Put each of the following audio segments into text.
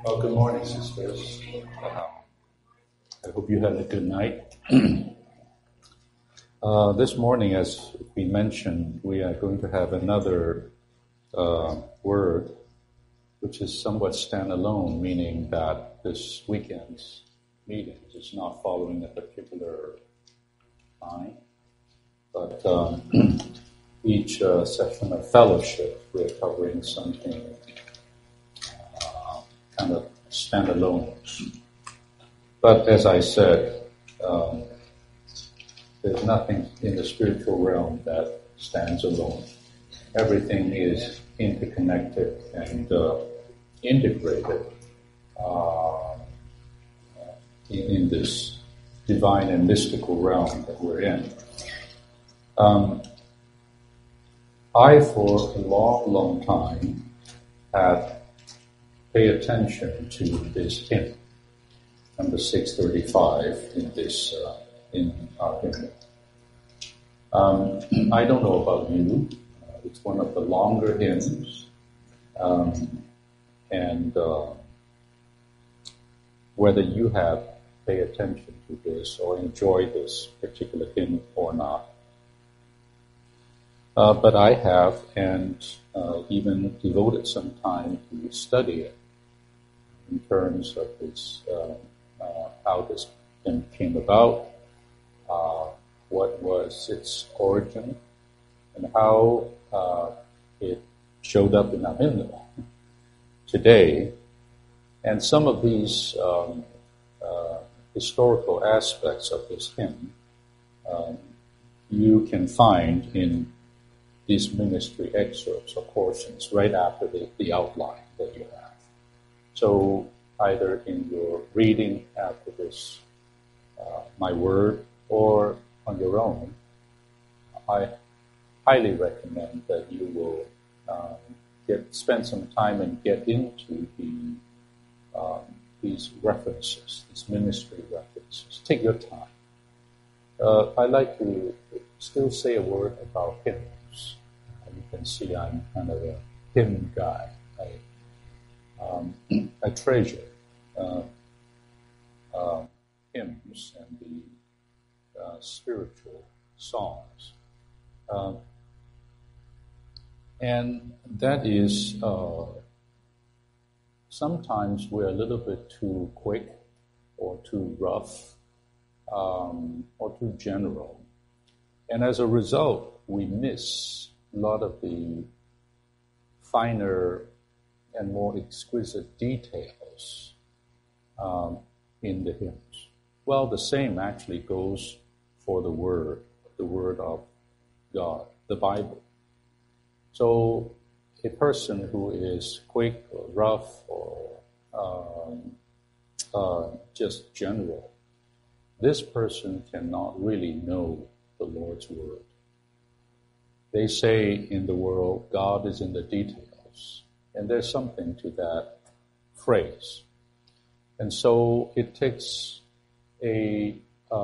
Well, good morning, sisters. I hope you had a good night. This morning, as we mentioned, we are going to have another word, which is somewhat standalone, meaning that this weekend's meeting is not following a particular line, but each session of fellowship, we're covering something kind of standalone. But as I said, there's nothing in the spiritual realm that stands alone. Everything is interconnected and integrated in this divine and mystical realm that we're in. I, for a long, long time, have paid attention to this hymn, number 635 in our hymn. I don't know about you. It's one of the longer hymns, and whether you have paid attention to this or enjoy this particular hymn or not. But I have, and even devoted some time to study it in terms of its how this hymn came about, what was its origin, and how it showed up in our hymn today. And some of these historical aspects of this hymn you can find in these ministry excerpts or portions right after the outline that you have. So either in your reading after this, my word, or on your own, I highly recommend that you will spend some time and get into these references, these ministry references. Take your time. I like to still say a word about hymns. You can see I'm kind of a hymn guy. I treasure hymns and the spiritual songs. And that is, sometimes we're a little bit too quick or too rough or too general. And as a result, we miss a lot of the finer and more exquisite details in the hymns. Well, the same actually goes for the Word of God, the Bible. So a person who is quick or rough or just general, this person cannot really know the Lord's Word. They say in the world, God is in the details. And there's something to that phrase. And so it takes an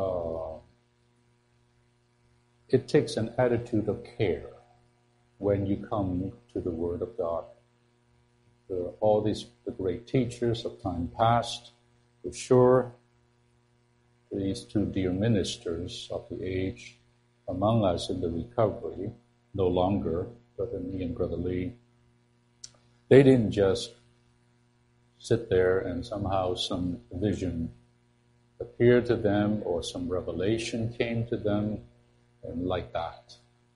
attitude of care when you come to the Word of God. All the great teachers of time past, for sure, these two dear ministers of the age among us in the recovery, no longer, Brother Me and Brother Lee, they didn't just sit there and somehow some vision appeared to them or some revelation came to them and like that.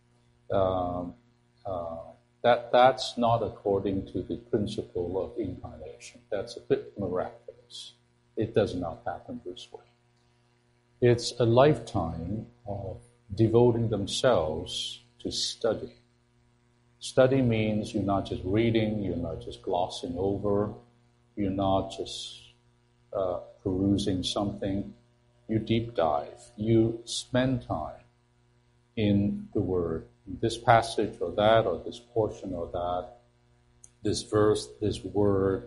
That's not according to the principle of incarnation. That's a bit miraculous. It does not happen this way. It's a lifetime of devoting themselves to study. Study means you're not just reading, you're not just glossing over, you're not just perusing something. You deep dive. You spend time in the Word. This passage or that, or this portion or that, this verse, this word.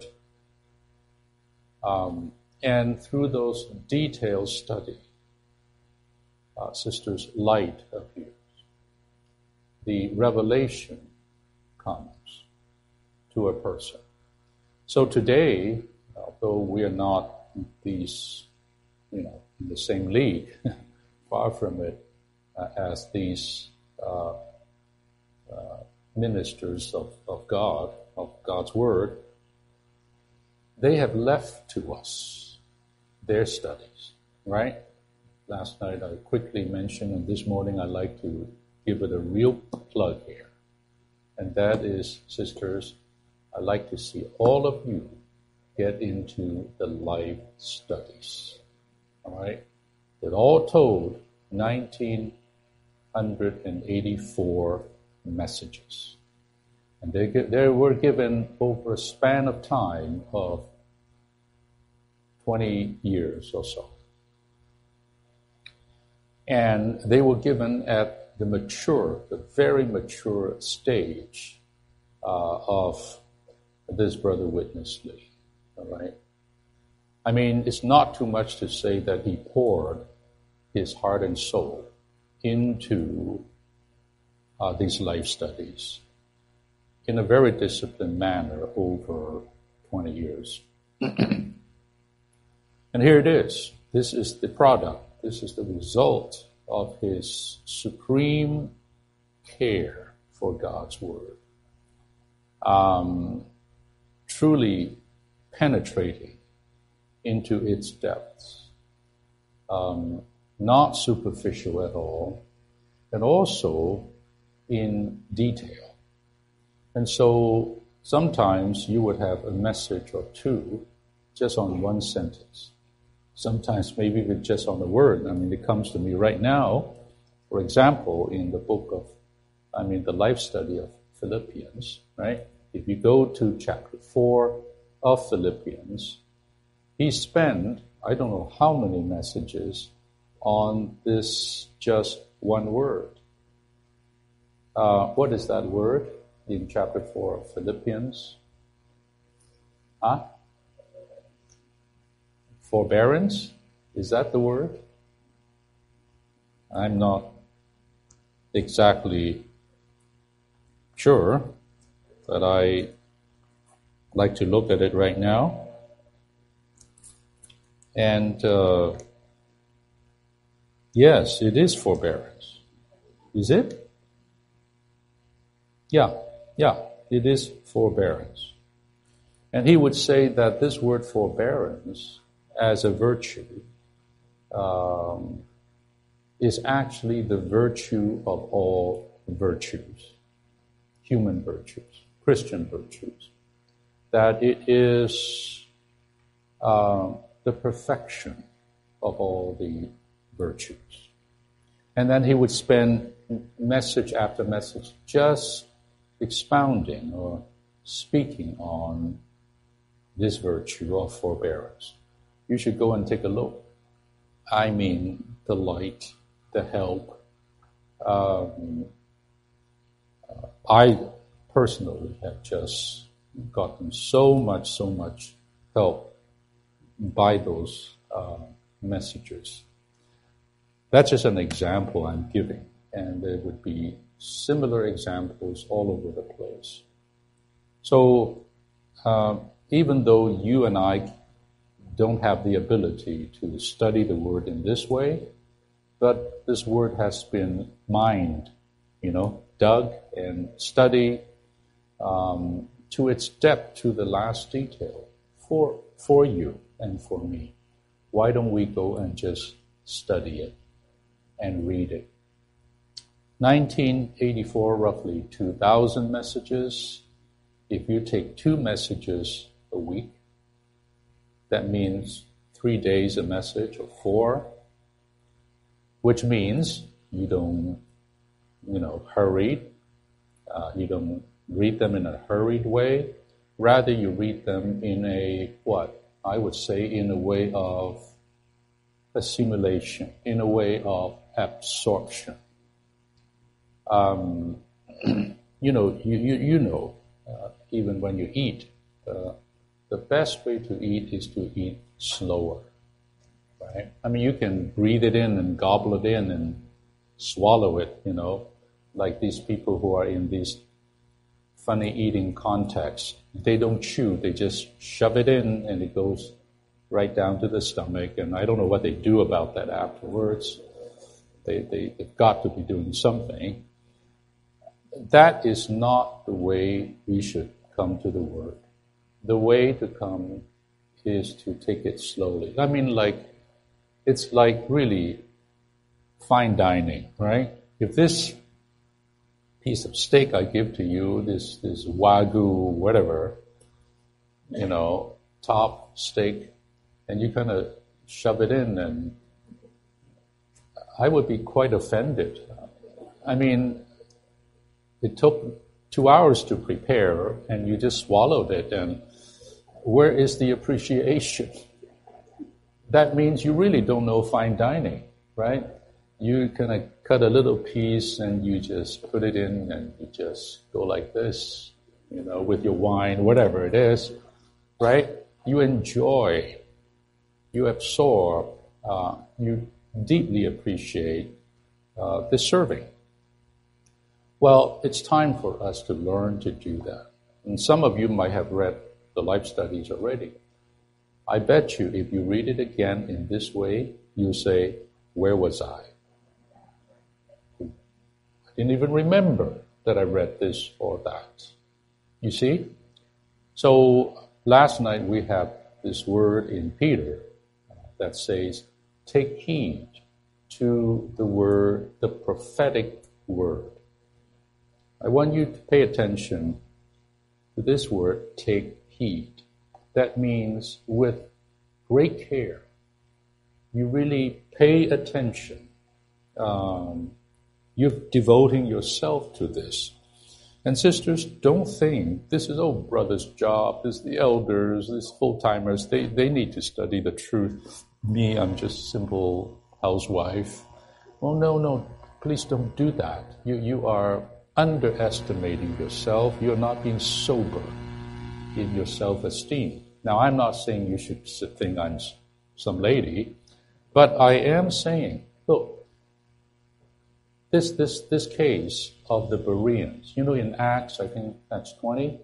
And through those detailed study, sisters, light appears. The revelation comes to a person. So today, though we are not these, in the same league, far from it, as these ministers of God, of God's Word, they have left to us their studies, right? Last night I quickly mentioned, and this morning I'd like to give it a real plug here. And that is, sisters, I'd like to see all of you get into the life studies. All right? They're all told 1,984 messages. And they were given over a span of time of 20 years or so. And they were given at the very mature stage of this Brother Witness Lee. All right? I mean, it's not too much to say that he poured his heart and soul into these life studies in a very disciplined manner over 20 years. And here it is. This is the product. This is the result of his supreme care for God's Word. Truly penetrating into its depths. Not superficial at all, and also in detail. And so sometimes you would have a message or two just on one sentence. Sometimes maybe with just on a word. I mean, it comes to me right now, for example, in the the life study of Philippians, right? If you go to chapter 4 of Philippians, he spent, I don't know how many messages on this just one word. What is that word in chapter 4 of Philippians? Forbearance? Is that the word? I'm not exactly sure, but I like to look at it right now. And yes, it is forbearance. Is it? Yeah, it is forbearance. And he would say that this word forbearance as a virtue is actually the virtue of all virtues, human virtues, Christian virtues, that it is the perfection of all the virtues. And then he would spend message after message just expounding or speaking on this virtue of forbearance. You should go and take a look. I mean, the light, the help. I personally have just gotten so much help by those messages. That's just an example I'm giving, and there would be similar examples all over the place. So even though you and I don't have the ability to study the Word in this way, but this Word has been mined, dug and studied to its depth, to the last detail, for you and for me. Why don't we go and just study it and read it? 1984, roughly 2,000 messages. If you take 2 messages a week, that means 3 days a message, or 4, which means you don't, hurry. You don't read them in a hurried way. Rather, you read them in a, I would say in a way of assimilation, in a way of absorption. Even when you eat, the best way to eat is to eat slower, right? I mean, you can breathe it in and gobble it in and swallow it, like these people who are in these funny eating context. They don't chew, they just shove it in and it goes right down to the stomach, and I don't know what they do about that afterwards. They've got to be doing something. That is not the way we should come to the Word. The way to come is to take it slowly. I mean, it's like really fine dining, right? If this piece of steak I give to you, this Wagyu, whatever, top steak, and you kind of shove it in, and I would be quite offended. I mean, it took 2 hours to prepare, and you just swallowed it, and where is the appreciation? That means you really don't know fine dining, right? You kind of cut a little piece, and you just put it in, and you just go like this, with your wine, whatever it is, right? You enjoy, you absorb, you deeply appreciate the serving. Well, it's time for us to learn to do that. And some of you might have read the life studies already. I bet you if you read it again in this way, you'll say, where was I? I didn't even remember that I read this or that. You see? So last night we have this word in Peter that says, take heed to the word, the prophetic word. I want you to pay attention to this word, take heed. That means with great care. You really pay attention. You're devoting yourself to this. And sisters, don't think this is, brother's job, this is the elders, this full-timers, they need to study the truth. Me, I'm just simple housewife. Oh, no, please don't do that. You are underestimating yourself. You're not being sober in your self-esteem. Now, I'm not saying you should think I'm some lady, but I am saying, look, this case of the Bereans, in Acts, I think Acts 20,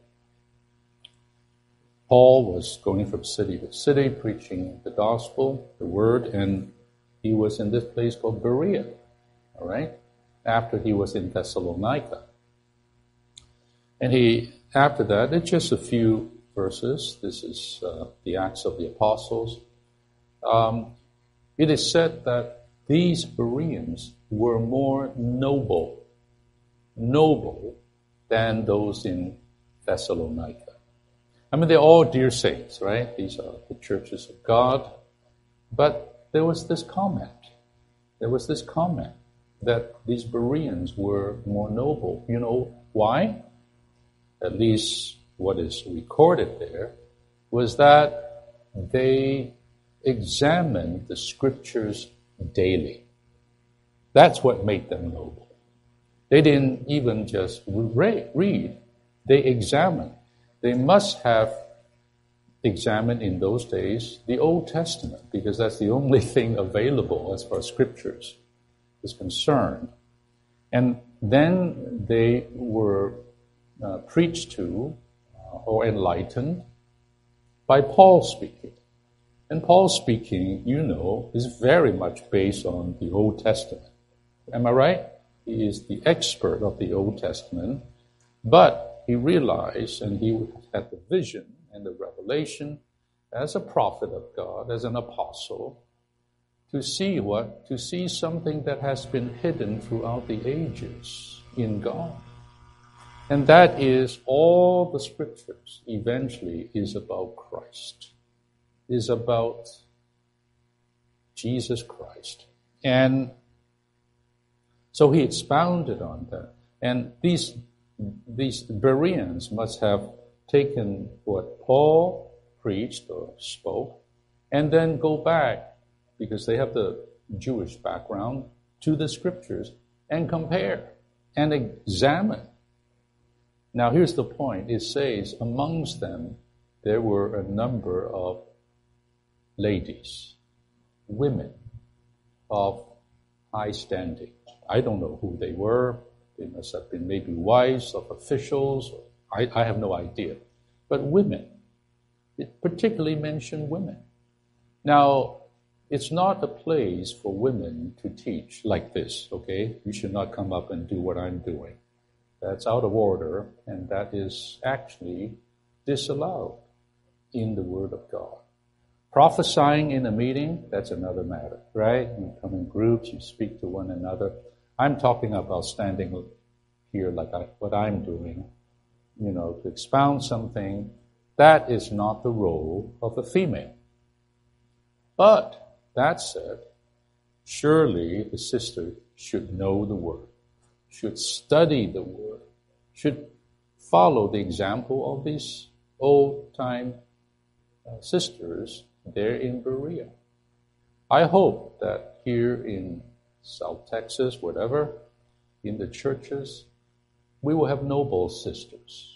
Paul was going from city to city preaching the gospel, the word, and he was in this place called Berea, all right, after he was in Thessalonica. And after that, it's just a few verses. This is the Acts of the Apostles. It is said that these Bereans were more noble than those in Thessalonica. I mean, they're all dear saints, right? These are the churches of God. But there was this comment. That these Bereans were more noble. You know why? At least what is recorded there was that they examined the scriptures daily. That's what made them noble. They didn't even just read. They examined. They must have examined in those days the Old Testament, because that's the only thing available as far as scriptures is concerned. And then they were preached to or enlightened by Paul speaking. And Paul speaking, is very much based on the Old Testament. Am I right? He is the expert of the Old Testament, but he realized, and he had the vision and the revelation as a prophet of God, as an apostle, to see something that has been hidden throughout the ages in God. And that is all the scriptures eventually is about Christ, is about Jesus Christ. And so he expounded on that. And these Bereans must have taken what Paul preached or spoke and then go back, because they have the Jewish background, to the scriptures and compare and examine. Now here's the point. It says, amongst them there were a number of ladies, women of high standing. I don't know who they were. They must have been maybe wives of officials, or I have no idea. But women, it particularly mentioned women. Now, it's not a place for women to teach like this, okay? You should not come up and do what I'm doing. That's out of order, and that is actually disallowed in the Word of God. Prophesying in a meeting, that's another matter, right? You come in groups, you speak to one another. I'm talking about standing here like what I'm doing, to expound something. That is not the role of a female. But that said, surely the sister should know the Word, should study the Word, should follow the example of these old-time sisters there in Berea. I hope that here in South Texas, whatever, in the churches, we will have noble sisters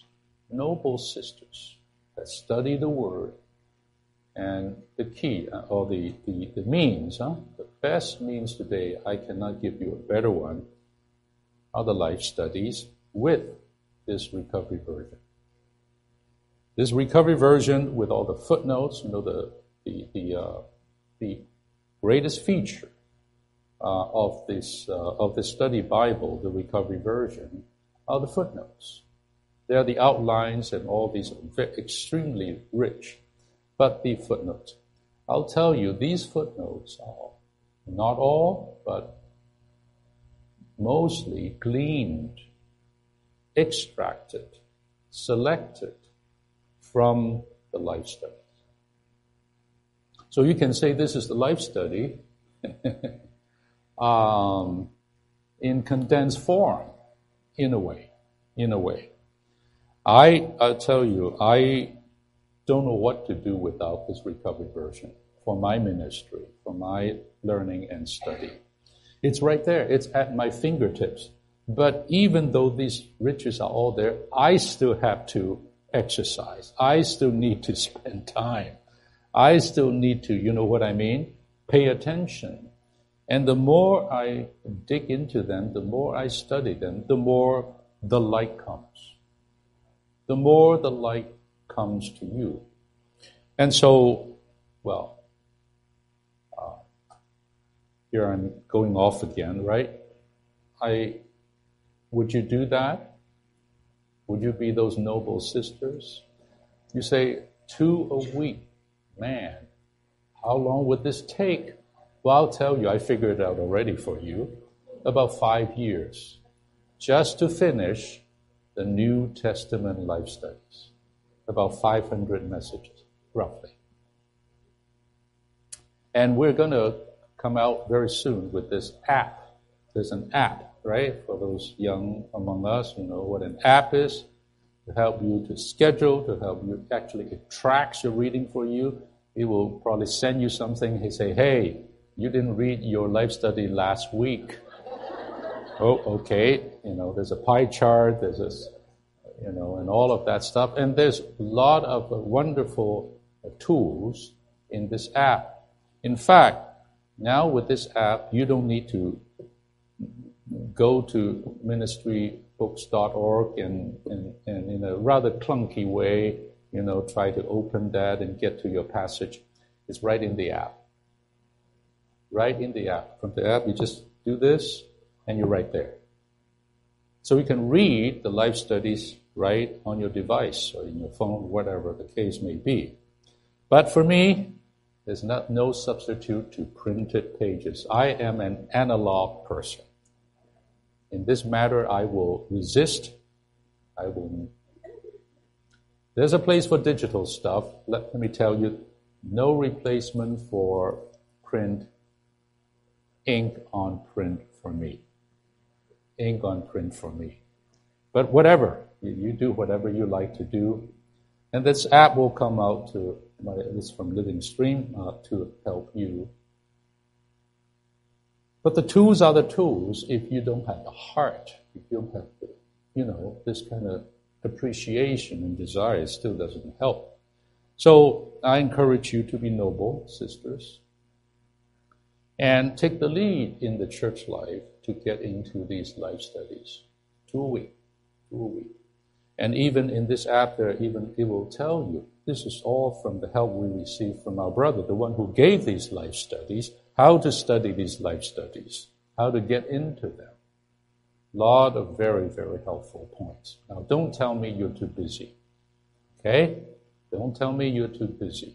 that study the Word. And the key, or the means, the best means today, I cannot give you a better one, are the life studies with this recovery version. This recovery version with all the footnotes, the greatest feature of this study Bible, the recovery version, are the footnotes. They are the outlines, and all these are extremely rich. But the footnotes, I'll tell you, these footnotes are not all, but mostly gleaned, extracted, selected from the life studies. So you can say this is the life study in condensed form, in a way. I'll tell you, I don't know what to do without this recovery version for my ministry, for my learning and study. It's right there. It's at my fingertips. But even though these riches are all there, I still have to exercise. I still need to spend time. I still need to, you know what I mean? Pay attention. And the more I dig into them, the more I study them, the more the light comes. The more the light comes to you. And so, here I'm going off again, right? Would you do that? Would you be those noble sisters? You say, 2 a week. Man, how long would this take? Well, I'll tell you, I figured it out already for you. About 5 years. Just to finish the New Testament life studies. About 500 messages, roughly. And we're going to come out very soon with this app. There's an app, right? For those young among us who know what an app is, to help you to schedule, to help you, actually it tracks your reading for you. It will probably send you something. He say, hey, you didn't read your life study last week. Oh, okay. There's a pie chart, there's this, and all of that stuff. And there's a lot of wonderful tools in this app. In fact, now with this app, you don't need to go to ministrybooks.org and in a rather clunky way, try to open that and get to your passage. It's right in the app. Right in the app. From the app, you just do this, and you're right there. So you can read the life studies right on your device or in your phone, whatever the case may be. But for me, there's no substitute to printed pages. I am an analog person. In this matter, I will resist. There's a place for digital stuff. Let me tell you, no replacement for print, ink on print for me. Ink on print for me. But whatever, you do whatever you like to do. And this app will come out this from Living Stream to help you. But the tools are the tools if you don't have the heart, if you don't have this kind of appreciation and desire, it still doesn't help. So I encourage you to be noble, sisters, and take the lead in the church life to get into these life studies. 2 a week. And even in this app there, even it will tell you, this is all from the help we received from our brother, the one who gave these life studies, how to study these life studies, how to get into them. Lot of very, very helpful points. Now, don't tell me you're too busy. Okay? Don't tell me you're too busy.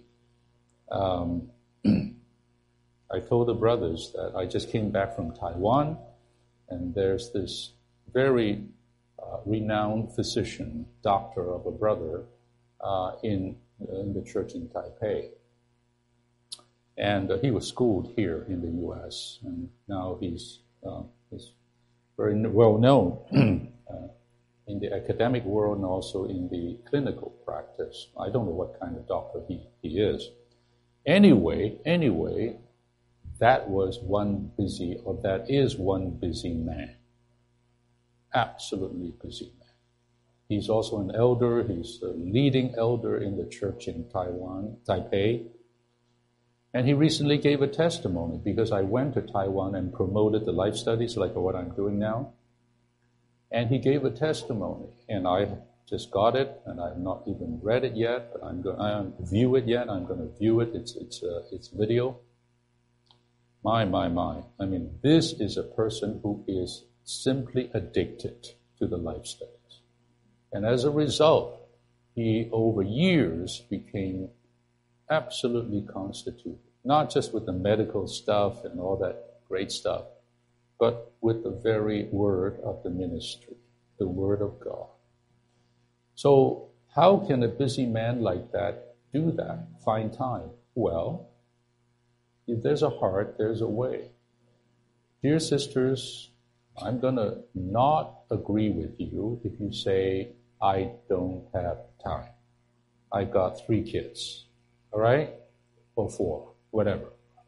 I told the brothers that I just came back from Taiwan, and there's this very renowned physician, doctor of a brother in the church in Taipei. And he was schooled here in the U.S., and now he's very well known in the academic world and also in the clinical practice. I don't know what kind of doctor he is. Anyway, that is one busy man. Absolutely busy man. He's also an elder. He's a leading elder in the church in Taiwan, Taipei. And he recently gave a testimony because I went to Taiwan and promoted the life studies like what I'm doing now. And he gave a testimony, and I just got it, and I've not even read it yet, but I haven't view it yet. I'm going to view it. It's video. My. I mean, this is a person who is simply addicted to the life studies. And as a result, he over years became absolutely constituted, not just with the medical stuff and all that great stuff, but with the very word of the ministry, the word of God. So how can a busy man like that do that, find time? Well, if there's a heart, there's a way. Dear sisters, I'm going to not agree with you if you say, I don't have time. I got 3 kids, all right? Or 4, whatever.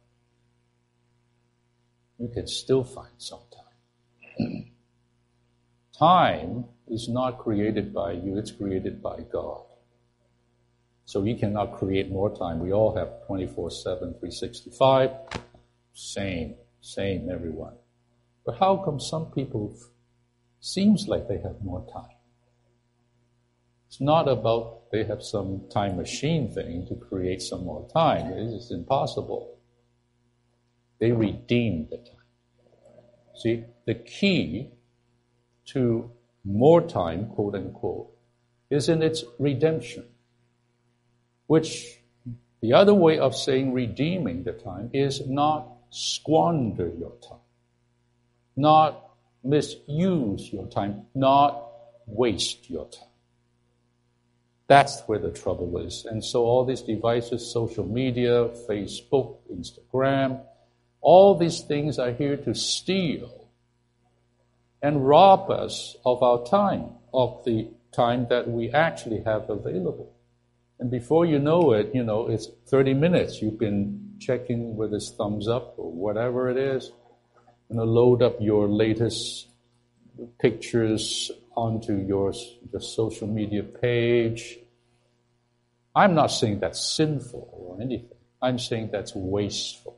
You can still find some time. Time is not created by you, it's created by God. So you cannot create more time. We all have 24/7, 365. Same everyone. But how come some people seems like they have more time? It's not about they have some time machine thing to create some more time. It is impossible. They redeem the time. See, the key to more time, quote unquote, is in its redemption. Which the other way of saying redeeming the time is not squander your time, not misuse your time, not waste your time. That's where the trouble is. And so all these devices, social media, Facebook, Instagram, all these things are here to steal and rob us of our time, of the time that we actually have available. And before you know it, it's 30 minutes. You've been checking with this thumbs up or whatever it is. Load up your latest pictures onto your social media page. I'm not saying that's sinful or anything. I'm saying that's wasteful.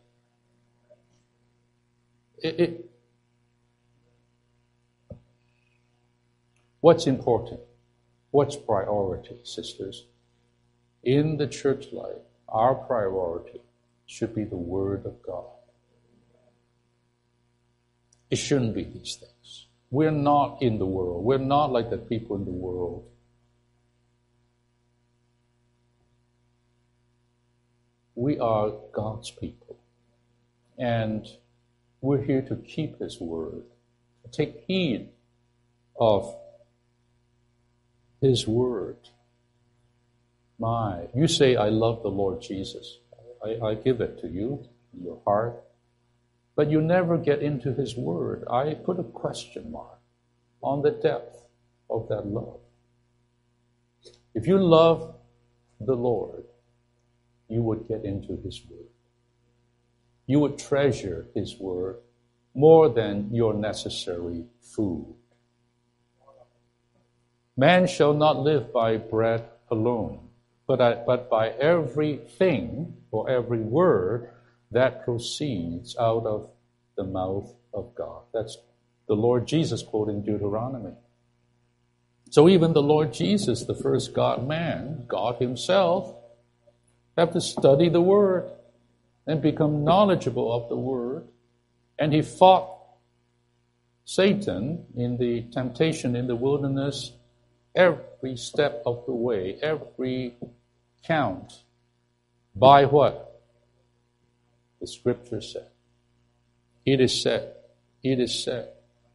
What's important? What's priority, sisters? In the church life, our priority should be the Word of God. It shouldn't be these things. We're not in the world. We're not like the people in the world. We are God's people. And we're here to keep His Word, to take heed of His Word. You say, I love the Lord Jesus. I give it to you in your heart. But you never get into His Word. I put a question mark on the depth of that love. If you love the Lord, you would get into His Word. You would treasure His Word more than your necessary food. Man shall not live by bread alone, but by everything or every word that proceeds out of the mouth of God. That's the Lord Jesus quoting Deuteronomy. So even the Lord Jesus, the first God-man, God himself, have to study the Word and become knowledgeable of the Word. And he fought Satan in the temptation in the wilderness every step of the way, every count, by what? The Scripture said. It is said. It is said.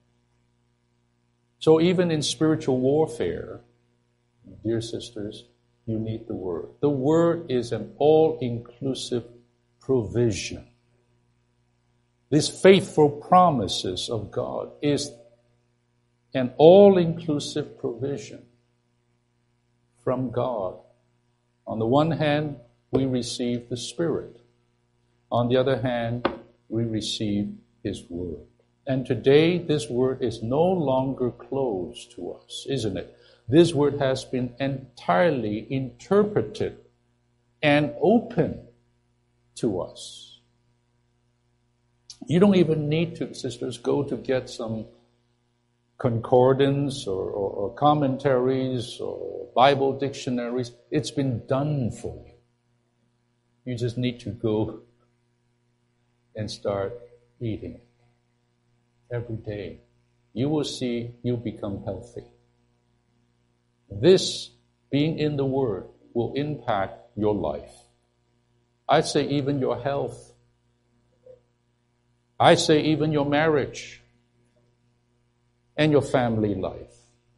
So even in spiritual warfare, dear sisters, you need the Word. The Word is an all-inclusive provision. These faithful promises of God is an all-inclusive provision from God. On the one hand, we receive the Spirit. On the other hand, we receive His Word. And today, this Word is no longer closed to us, isn't it? This Word has been entirely interpreted and open to us. You don't even need to, sisters, go to get some concordance or commentaries or Bible dictionaries. It's been done for you. You just need to go and start reading it every day. You will see you become healthy. This, being in the Word, will impact your life. I'd say even your health. I say even your marriage and your family life,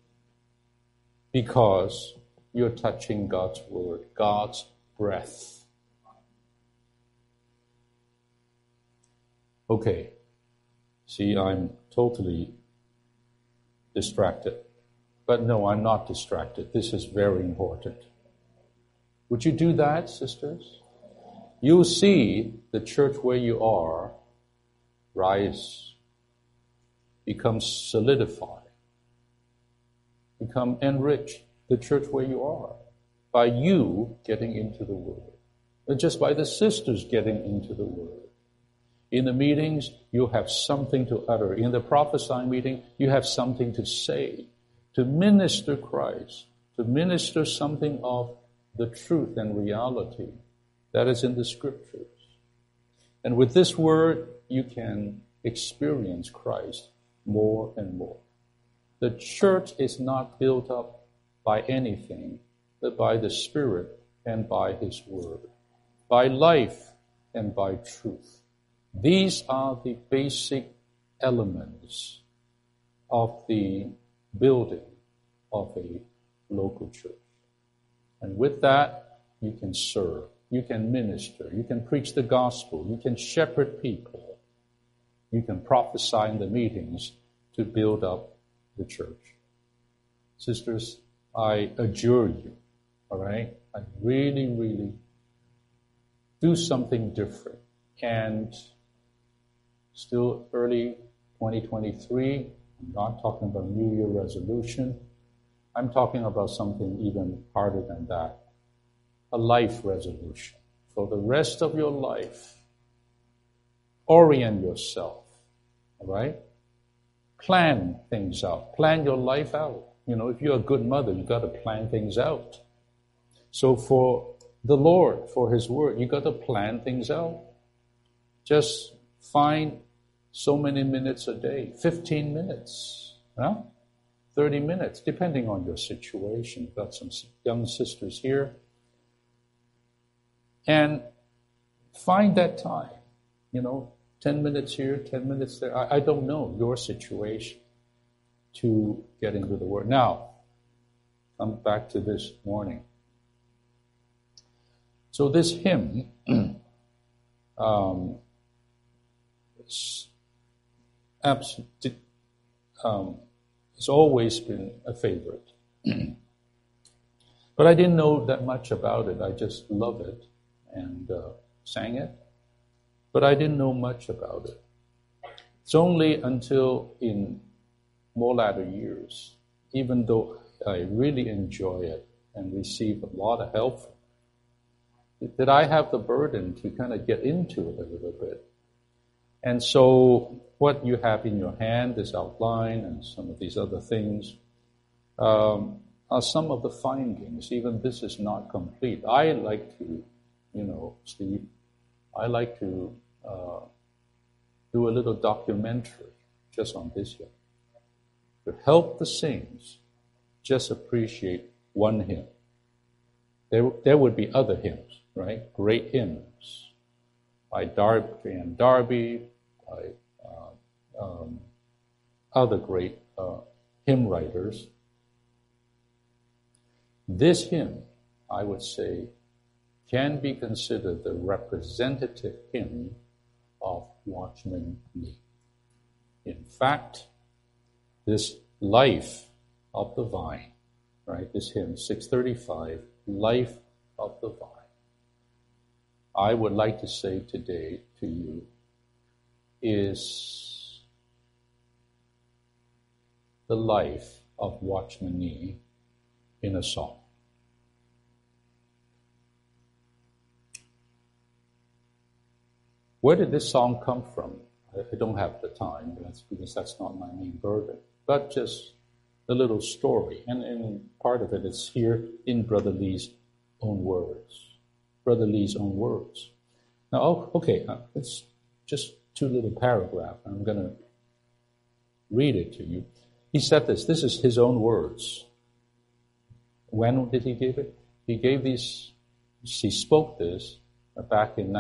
because you're touching God's Word, God's breath. Okay, see, I'm totally distracted. But no, I'm not distracted. This is very important. Would you do that, sisters? You'll see the church where you are rise, become solidified, become enriched, the church where you are, by you getting into the Word, and just by the sisters getting into the Word. In the meetings, you have something to utter. In the prophesying meeting, you have something to say, to minister Christ, to minister something of the truth and reality that is in the Scriptures. And with this Word, you can experience Christ more and more. The church is not built up by anything, but by the Spirit and by His Word, by life and by truth. These are the basic elements of the building of a local church. And with that, you can serve, you can minister, you can preach the gospel, you can shepherd people, you can prophesy in the meetings to build up the church. Sisters, I adjure you, all right? I really, really do something different. And still early 2023, I'm not talking about New Year resolution. I'm talking about something even harder than that. A life resolution. For the rest of your life, orient yourself, all right? Plan things out. Plan your life out. You know, if you're a good mother, you've got to plan things out. So for the Lord, for His Word, you've got to plan things out. Just find so many minutes a day, 15 minutes, 30 minutes, depending on your situation. We've got some young sisters here. And find that time, 10 minutes here, 10 minutes there. I don't know your situation to get into the Word. Now, come back to this morning. So this hymn it's always been a favorite. But I didn't know that much about it. I just love it and sang it. But I didn't know much about it. It's only until in more latter years, even though I really enjoy it and receive a lot of help from it, that I have the burden to kind of get into it a little bit. And so what you have in your hand, this outline and some of these other things, are some of the findings. Even this is not complete. I like to, Steve, I like to do a little documentary just on this here. To help the saints just appreciate one hymn. There would be other hymns, right? Great hymns by J.M. Darby, by other great hymn writers. This hymn, I would say, can be considered the representative hymn of Watchman Nee. In fact, this Life of the Vine, right? This hymn, 635, Life of the Vine. I would like to say today to you is the life of Watchman Nee in a song. Where did this song come from? I don't have the time, because that's not my main burden. But just a little story, and part of it is here in Brother Lee's own words. Brother Lee's own words. Now, okay, it's just 2 little paragraphs. I'm going to read it to you. He said this. This is his own words. When did he give it? He spoke this back in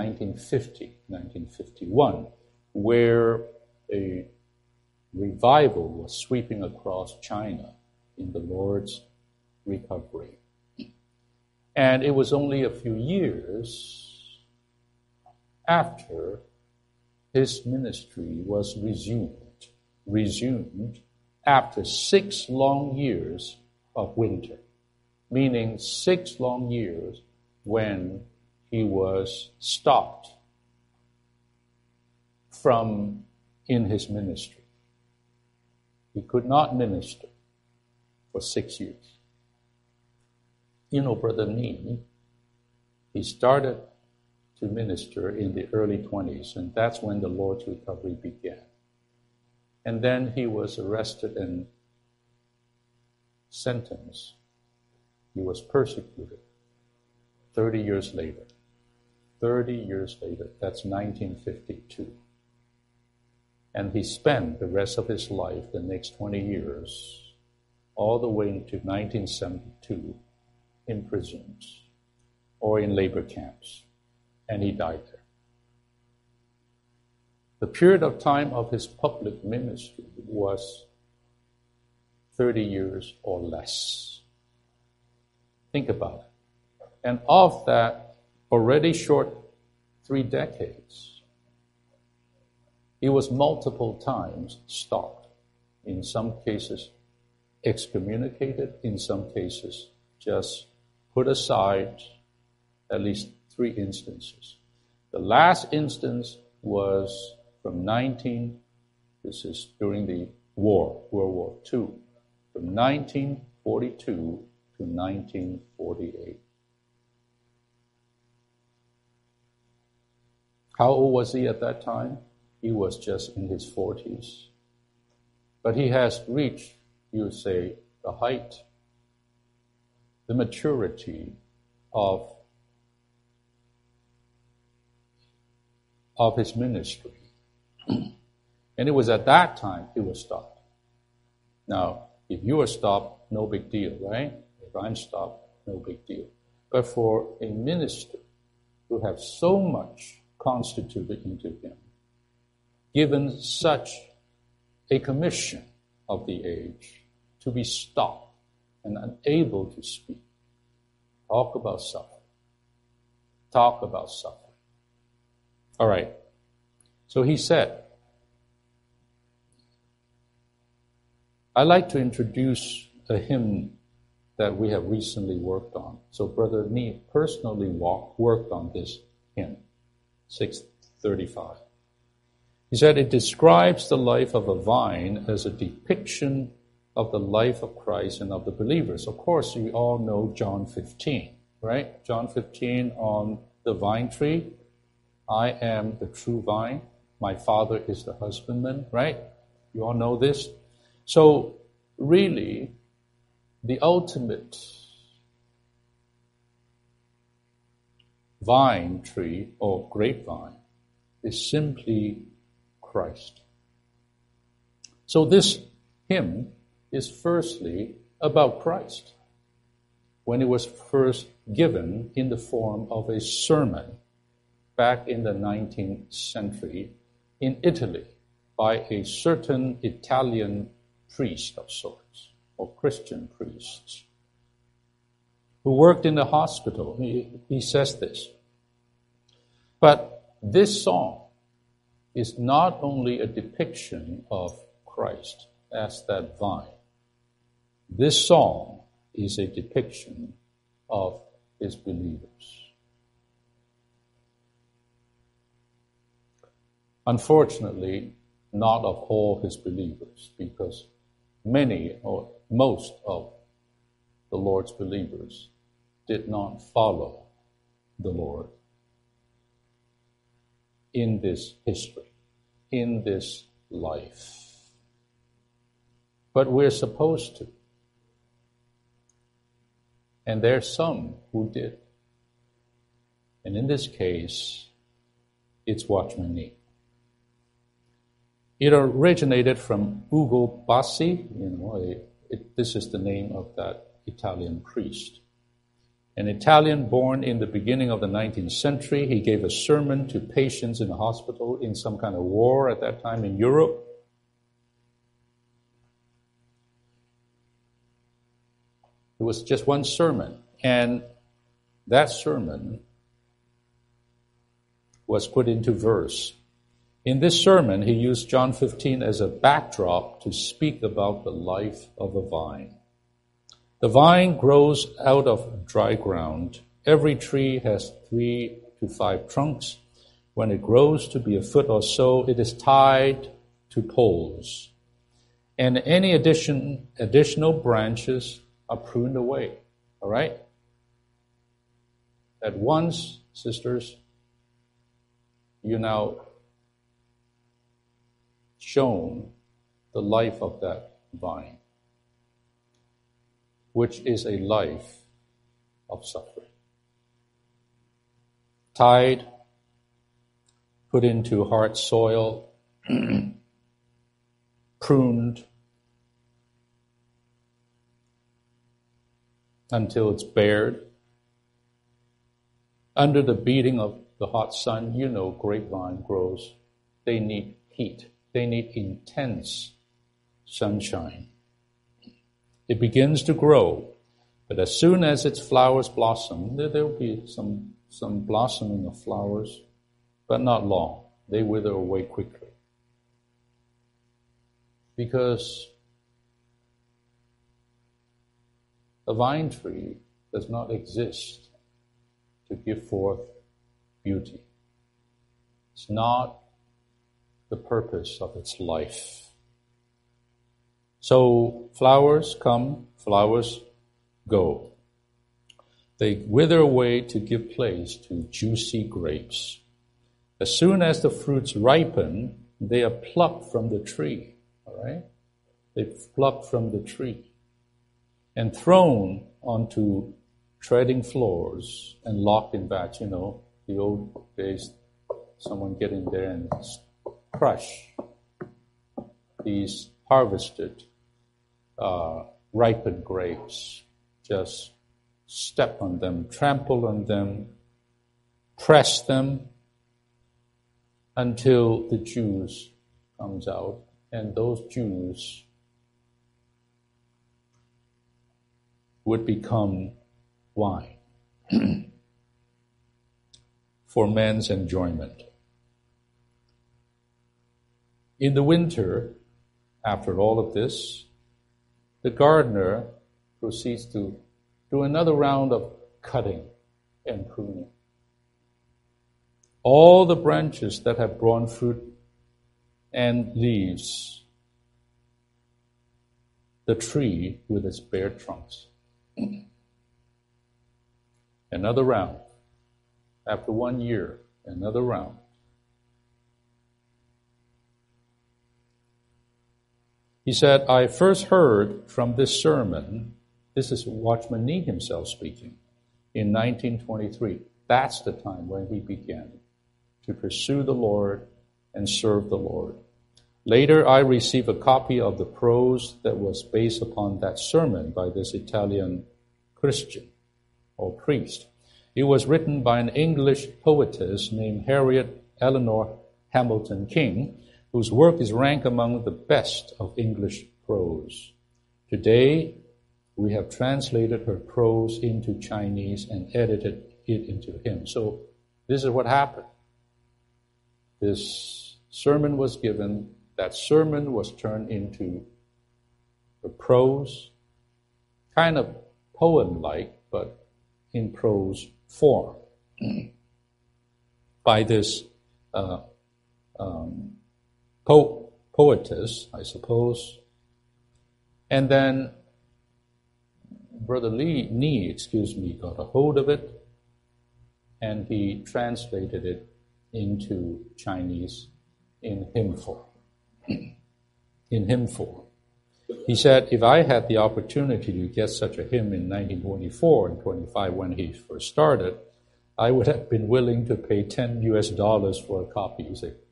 1951, where a revival was sweeping across China in the Lord's recovery. And it was only a few years after his ministry was resumed after 6 long years of winter, meaning 6 long years when he was stopped from in his ministry. He could not minister for 6 years. Brother Nee, he started to minister in the early 20s, and that's when the Lord's recovery began. And then he was arrested and sentenced. He was persecuted 30 years later. 30 years later, that's 1952. And he spent the rest of his life, the next 20 years, all the way into 1972, imprisoned or in labor camps. And he died there. The period of time of his public ministry was 30 years or less. Think about it. And of that already short 3 decades, he was multiple times stopped, in some cases excommunicated, in some cases just put aside, at least 3 instances. The last instance was from this is during the war, World War II, from 1942 to 1948. How old was he at that time? He was just in his 40s. But he has reached, you say, the height, the maturity of his ministry. And it was at that time he was stopped. Now, if you are stopped, no big deal, right? If I'm stopped, no big deal. But for a minister who have so much constituted into him, given such a commission of the age, to be stopped and unable to speak, talk about suffering. Talk about suffering. All right. So he said, I'd like to introduce a hymn that we have recently worked on. So Brother Nee personally worked on this hymn, 635. He said it describes the life of a vine as a depiction of the life of Christ and of the believers. Of course, you all know John 15, right? John 15 on the vine tree. I am the true vine. My Father is the husbandman, right? You all know this. So really, the ultimate vine tree or grapevine is simply Christ. So this hymn is firstly about Christ. When it was first given in the form of a sermon back in the 19th century in Italy by a certain Italian priest of sorts, or Christian priests, who worked in the hospital. He says this. But this song is not only a depiction of Christ as that vine. This song is a depiction of his believers. Unfortunately, not of all his believers, because many or most of the Lord's believers did not follow the Lord in this history, in this life. But we're supposed to. And there are some who did. And in this case, it's Watchman Nee. It originated from Ugo Bassi. This is the name of that Italian priest. An Italian born in the beginning of the 19th century. He gave a sermon to patients in a hospital in some kind of war at that time in Europe. It was just one sermon, and that sermon was put into verse. In this sermon, he used John 15 as a backdrop to speak about the life of a vine. The vine grows out of dry ground. Every tree has 3 to 5 trunks. When it grows to be a foot or so, it is tied to poles. And any additional branches are pruned away. All right? At once, sisters, you now shown the life of that vine, which is a life of suffering. Tied, put into hard soil, pruned until it's bared. Under the beating of the hot sun, grapevine grows. They need heat. They need intense sunshine. It begins to grow, but as soon as its flowers blossom, there will be some blossoming of flowers, but not long. They wither away quickly. Because a vine tree does not exist to give forth beauty. It's not the purpose of its life. So flowers come, flowers go. They wither away to give place to juicy grapes. As soon as the fruits ripen, they are plucked from the tree. All right? They're plucked from the tree and thrown onto treading floors and locked in vats. The old days, someone get in there and crush these harvested, ripened grapes. Just step on them, trample on them, press them until the juice comes out. And those juice would become wine for man's enjoyment. In the winter, after all of this, the gardener proceeds to do another round of cutting and pruning. All the branches that have borne fruit and leaves, the tree with its bare trunks. Another round. After 1 year, another round. He said, I first heard from this sermon This is Watchman Nee himself speaking in 1923. That's the time when he began to pursue the Lord and serve the Lord. Later, I received a copy of the prose that was based upon that sermon by this Italian Christian or priest. It was written by an English poetess named Harriet Eleanor Hamilton King, whose work is ranked among the best of English prose. Today, we have translated her prose into Chinese and edited it into hymn. So this is what happened. This sermon was given. That sermon was turned into a prose, kind of poem-like, but in prose form, by this poetess, I suppose. And then Brother Nee, got a hold of it, and he translated it into Chinese in hymn form. He said, if I had the opportunity to get such a hymn in 1924 and 25 when he first started, I would have been willing to pay $10 for a copy. You say,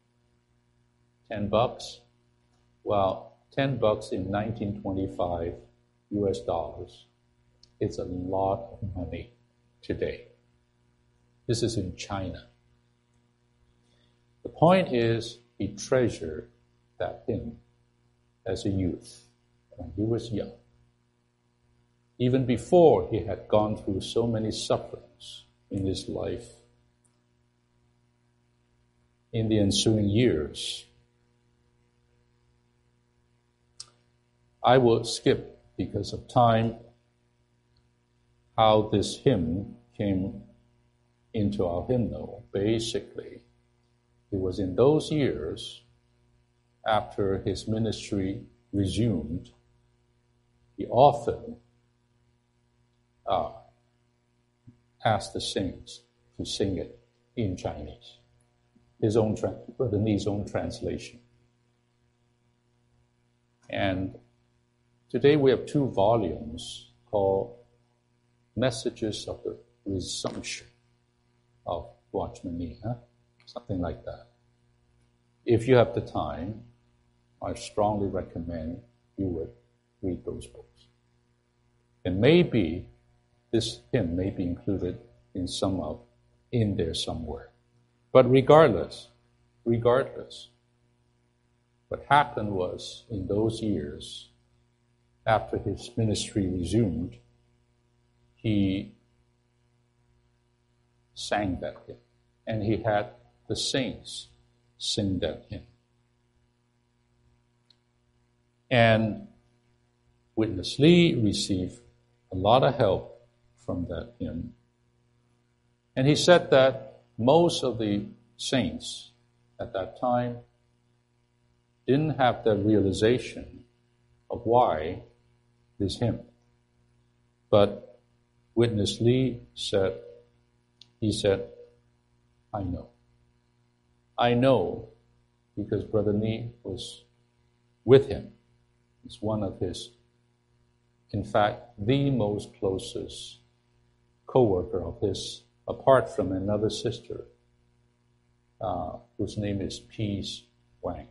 $10? Well, $10 in 1925 US dollars. It's a lot of money today. This is in China. The point is, he treasured that hymn as a youth when he was young. Even before he had gone through so many sufferings in his life in the ensuing years. I will skip, because of time, how this hymn came into our hymnal. Basically, it was in those years, after his ministry resumed, he often asked the saints to sing it in Chinese, Brother Nee's own translation. And today we have 2 volumes called Messages of the Resumption of Watchman Nee, something like that. If you have the time, I strongly recommend you would read those books. And maybe this hymn may be included in there somewhere. But regardless, what happened was, in those years, after his ministry resumed, he sang that hymn. And he had the saints sing that hymn. And Witness Lee received a lot of help from that hymn. And he said that most of the saints at that time didn't have the realization of why this hymn. But Witness Lee said, I know. I know because Brother Nee was with him. He's one of his, in fact, the most closest co-worker of his, apart from another sister, whose name is Peace Wang.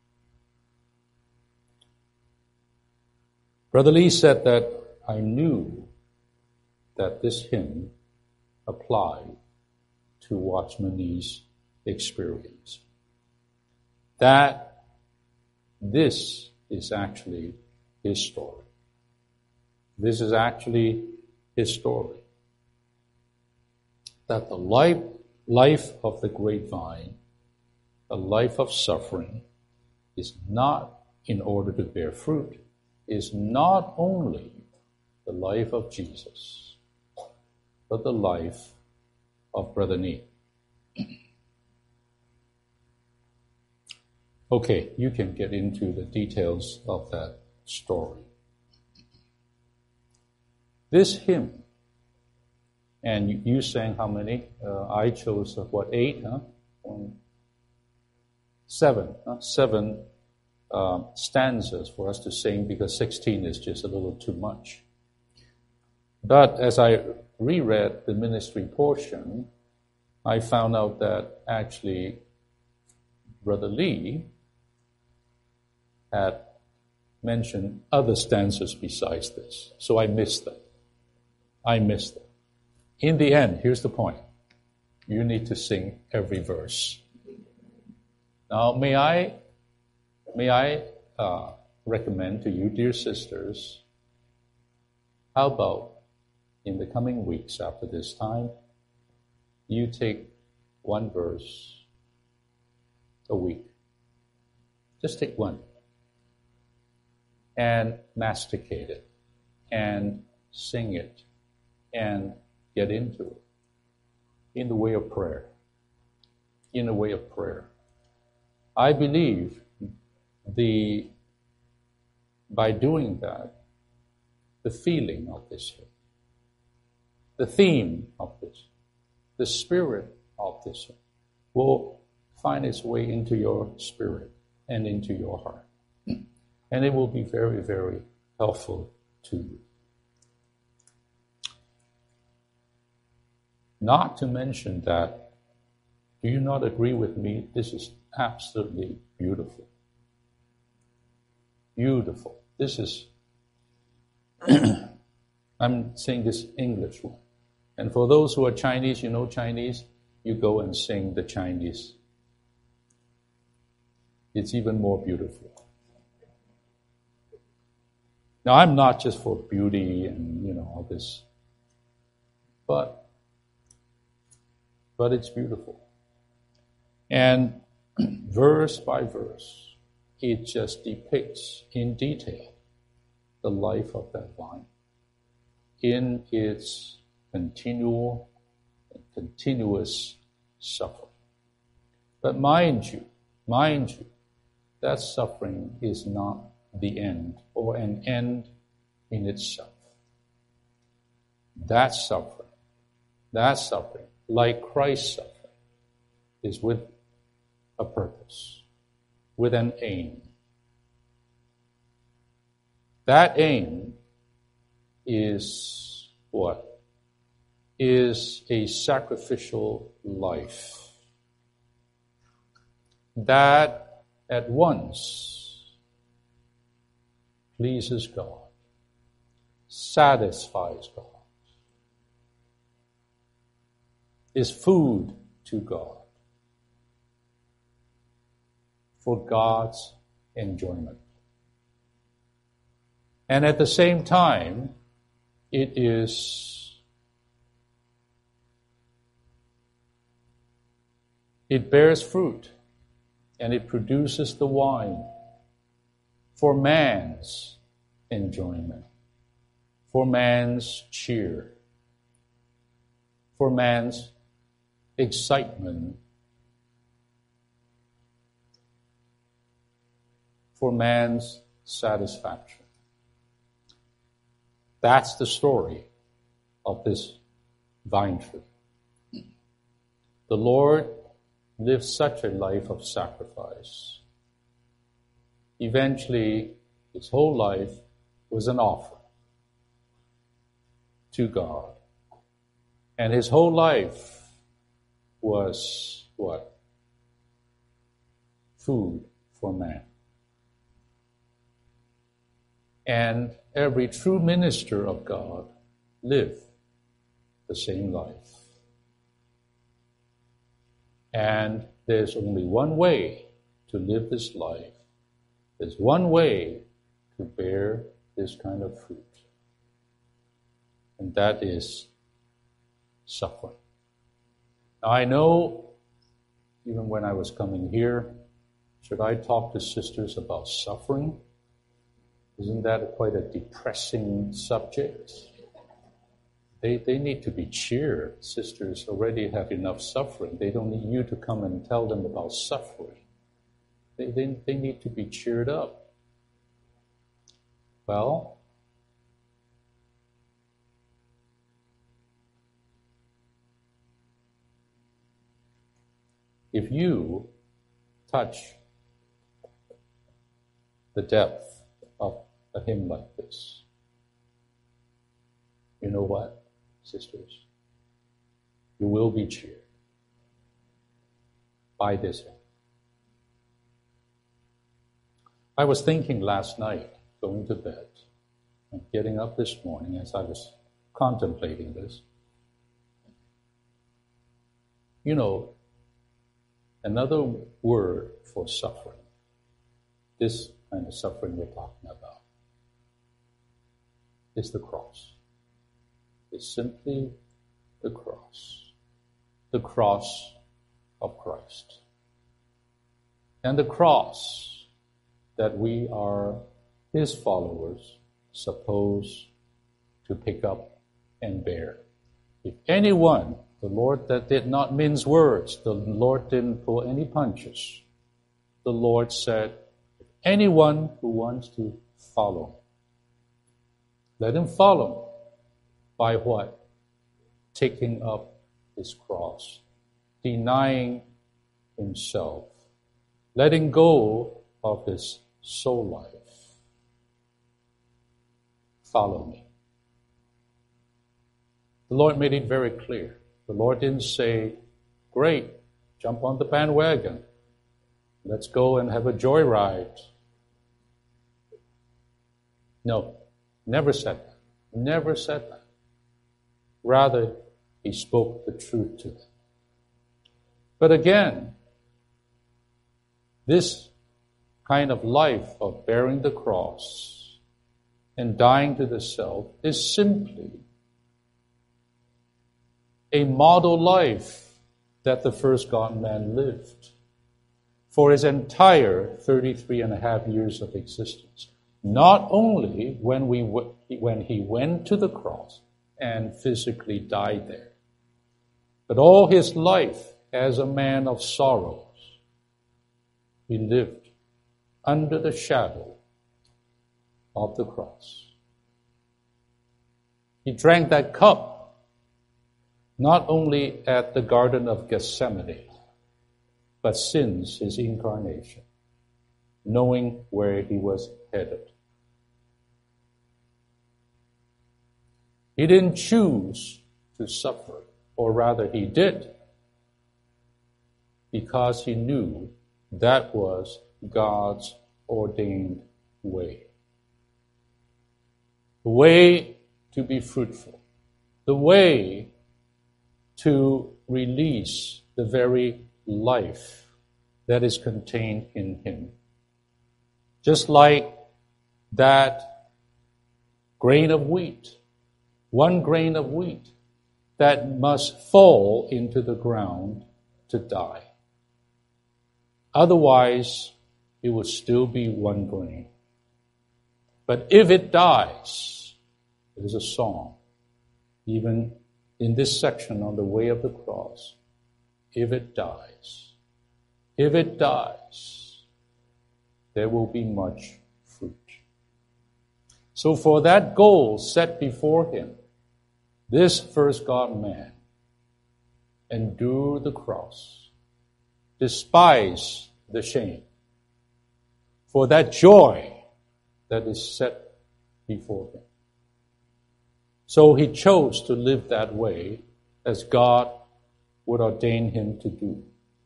Brother Lee said that I knew that this hymn applied to Watchman Nee's experience. That this is actually his story. This is actually his story. That the life of the grapevine, a life of suffering, is not in order to bear fruit, is not only the life of Jesus, but the life of Brother Nee. Okay, you can get into the details of that story. This hymn, and you sang how many? I chose, 8, huh? 7, huh? 7 stanzas for us to sing, because 16 is just a little too much. But as I reread the ministry portion, I found out that actually Brother Lee had mentioned other stanzas besides this. So I missed them. In the end, here's the point. You need to sing every verse. Now, may I recommend to you, dear sisters, how about in the coming weeks after this time, you take one verse a week. Just take one. And masticate it. And sing it. And get into it. In the way of prayer. I believe by doing that, the feeling of this hymn, the theme of this, the spirit of this hymn will find its way into your spirit and into your heart. And it will be very, very helpful to you. Not to mention that, do you not agree with me? This is absolutely beautiful. Beautiful. This is, I'm saying this English one. And for those who are Chinese, you know Chinese, you go and sing the Chinese. It's even more beautiful. Now, I'm not just for beauty and, all this, but it's beautiful. And verse by verse, it just depicts in detail the life of that vine in its continuous suffering. But mind you, that suffering is not the end or an end in itself. That suffering, like Christ's suffering, is with a purpose, with an aim. That aim is what? Is a sacrificial life that at once pleases God, satisfies God, is food to God, for God's enjoyment. And at the same time, it bears fruit and it produces the wine for man's enjoyment, for man's cheer, for man's excitement, for man's satisfaction. That's the story of this vine tree. The Lord lived such a life of sacrifice. Eventually, his whole life was an offering to God. And his whole life was what? Food for man. And every true minister of God lived the same life. And there's only one way to live this life. There's one way to bear this kind of fruit. And that is suffering. Now I know, even when I was coming here, should I talk to sisters about suffering? Isn't that quite a depressing subject? They need to be cheered. Sisters already have enough suffering. They don't need you to come and tell them about suffering. They need to be cheered up. Well, if you touch the depth of a hymn like this, you know what, sisters? You will be cheered by this end. I was thinking last night, going to bed, and getting up this morning as I was contemplating this. You know, another word for suffering, this kind of suffering we're talking about, is the cross. It's simply the cross. The cross of Christ. And the cross that we are His followers supposed to pick up and bear. If anyone, the Lord that did not mince words, the Lord didn't pull any punches. The Lord said, if anyone who wants to follow, let him follow by what? Taking up his cross, denying himself, letting go of his soul life. Follow me. The Lord made it very clear. The Lord didn't say, great, jump on the bandwagon. Let's go and have a joyride. No, never said that. Never said that. Rather, He spoke the truth to them. But again, this kind of life of bearing the cross and dying to the self is simply a model life that the first God-man lived for his entire 33 and a half years of existence. Not only when he went to the cross and physically died there, but all his life as a man of sorrows, he lived under the shadow of the cross. He drank that cup not only at the Garden of Gethsemane, but since his incarnation, knowing where he was headed. He didn't choose to suffer, or rather he did, because he knew that was God's ordained way. The way to be fruitful, the way to release the very life that is contained in him. Just like that grain of wheat, one grain of wheat that must fall into the ground to die. Otherwise, it would still be one grain. But if it dies, there's a song, even in this section on the way of the cross, if it dies, there will be much fruit. So for that goal set before him, this first God-man endured the cross, despise the shame, for that joy that is set before him. So he chose to live that way as God would ordain him to do.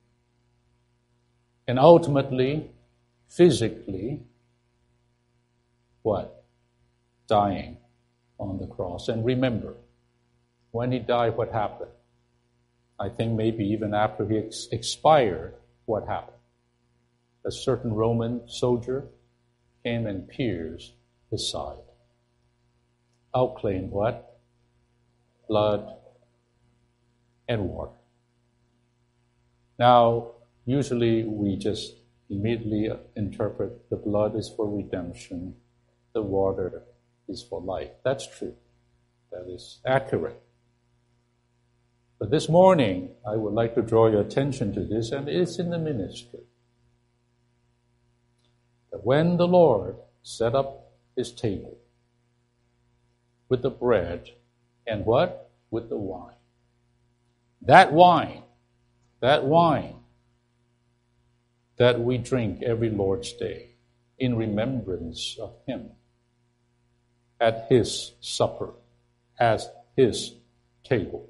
And ultimately, physically, what? Dying on the cross. And remember, when he died, what happened? I think maybe even after he expired, what happened? A certain Roman soldier came and pierced his side. Outclaimed what? Blood and water. Now, usually we just immediately interpret the blood is for redemption, the water is for life. That's true. That is accurate. But this morning, I would like to draw your attention to this, and it's in the ministry. That when the Lord set up his table with the bread and what? With the wine. That wine that we drink every Lord's Day in remembrance of him at his supper as his table.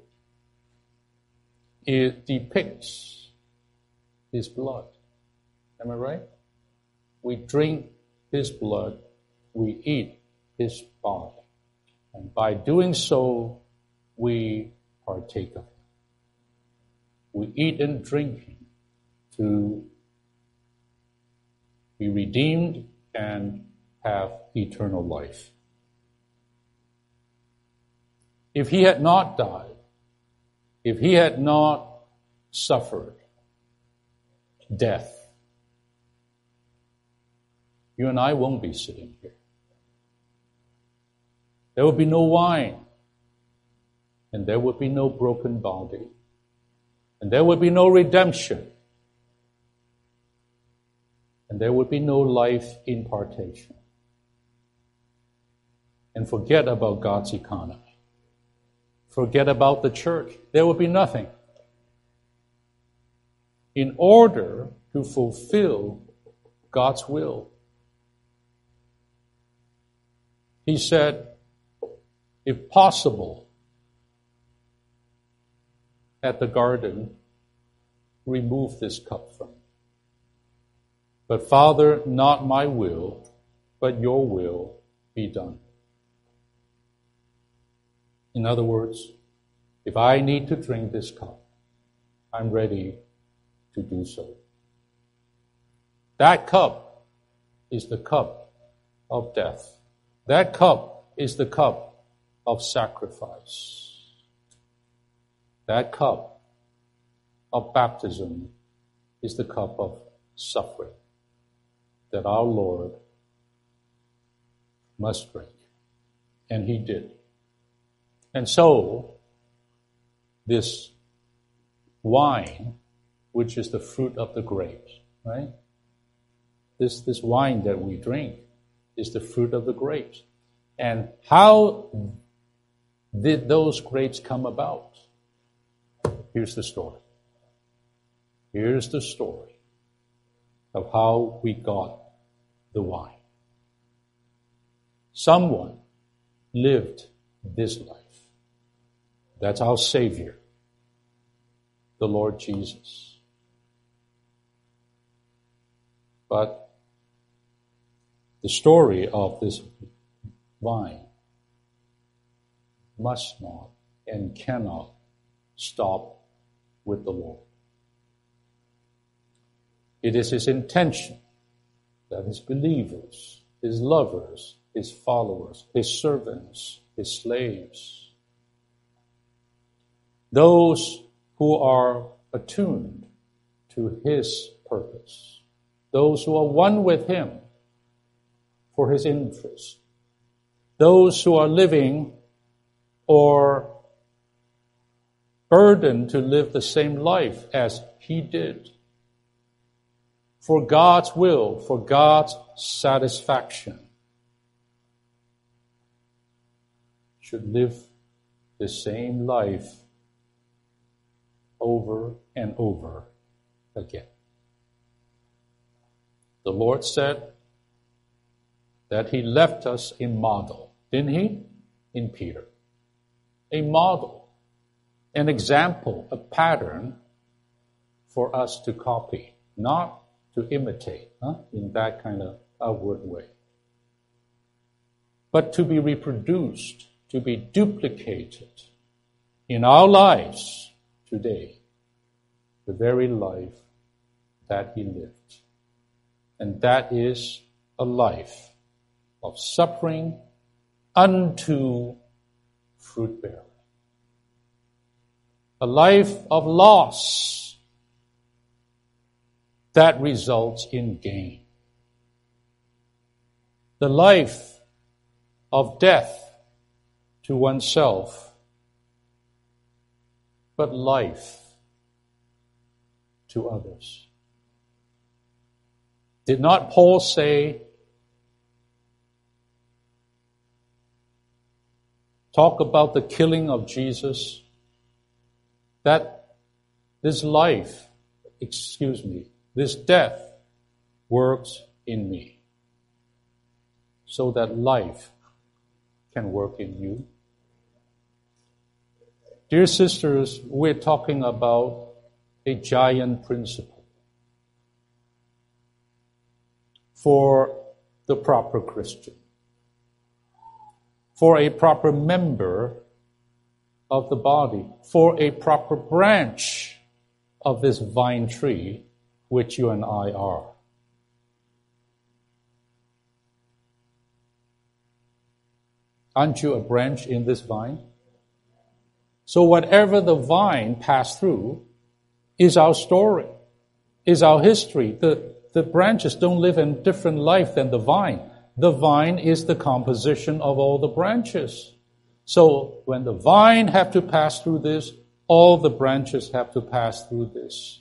It depicts his blood. Am I right? We drink his blood, we eat his body. And by doing so, we partake of him. We eat and drink him to be redeemed and have eternal life. If he had not died, if he had not suffered death, you and I won't be sitting here. There would be no wine, and there would be no broken body, and there would be no redemption, and there would be no life impartation. And forget about God's economy. Forget about the church. There would be nothing. In order to fulfill God's will, he said, if possible, at the garden, remove this cup from me. But Father, not my will, but your will be done. In other words, if I need to drink this cup, I'm ready to do so. That cup is the cup of death. That cup is the cup of sacrifice. That cup of baptism is the cup of suffering that our Lord must drink. And he did. And so, this wine, which is the fruit of the grapes, right? This wine that we drink is the fruit of the grapes. And how did those grapes come about? Here's the story. Here's the story of how we got the wine. Someone lived this life. That's our Savior, the Lord Jesus. But the story of this wine must not and cannot stop with the Lord. It is his intention that his believers, his lovers, his followers, his servants, his slaves, those who are attuned to his purpose, those who are one with him for his interest, those who are living or burdened to live the same life as he did, for God's will, for God's satisfaction, should live the same life over and over again. The Lord said that he left us a model, didn't he? In Peter. A model, an example, a pattern for us to copy, not to imitate, in that kind of outward way, but to be reproduced, to be duplicated in our lives today, the very life that he lived. And that is a life of suffering unto fruit bearing. A life of loss that results in gain. The life of death to oneself, but life to others. Did not Paul say, talk about the killing of Jesus, that this life, this death works in me, so that life can work in you? Dear sisters, we're talking about a giant principle for the proper Christian, for a proper member of the body, for a proper branch of this vine tree, which you and I are. Aren't you a branch in this vine? So whatever the vine passed through is our story, is our history. The branches don't live a different life than the vine. The vine is the composition of all the branches. So when the vine have to pass through this, all the branches have to pass through this.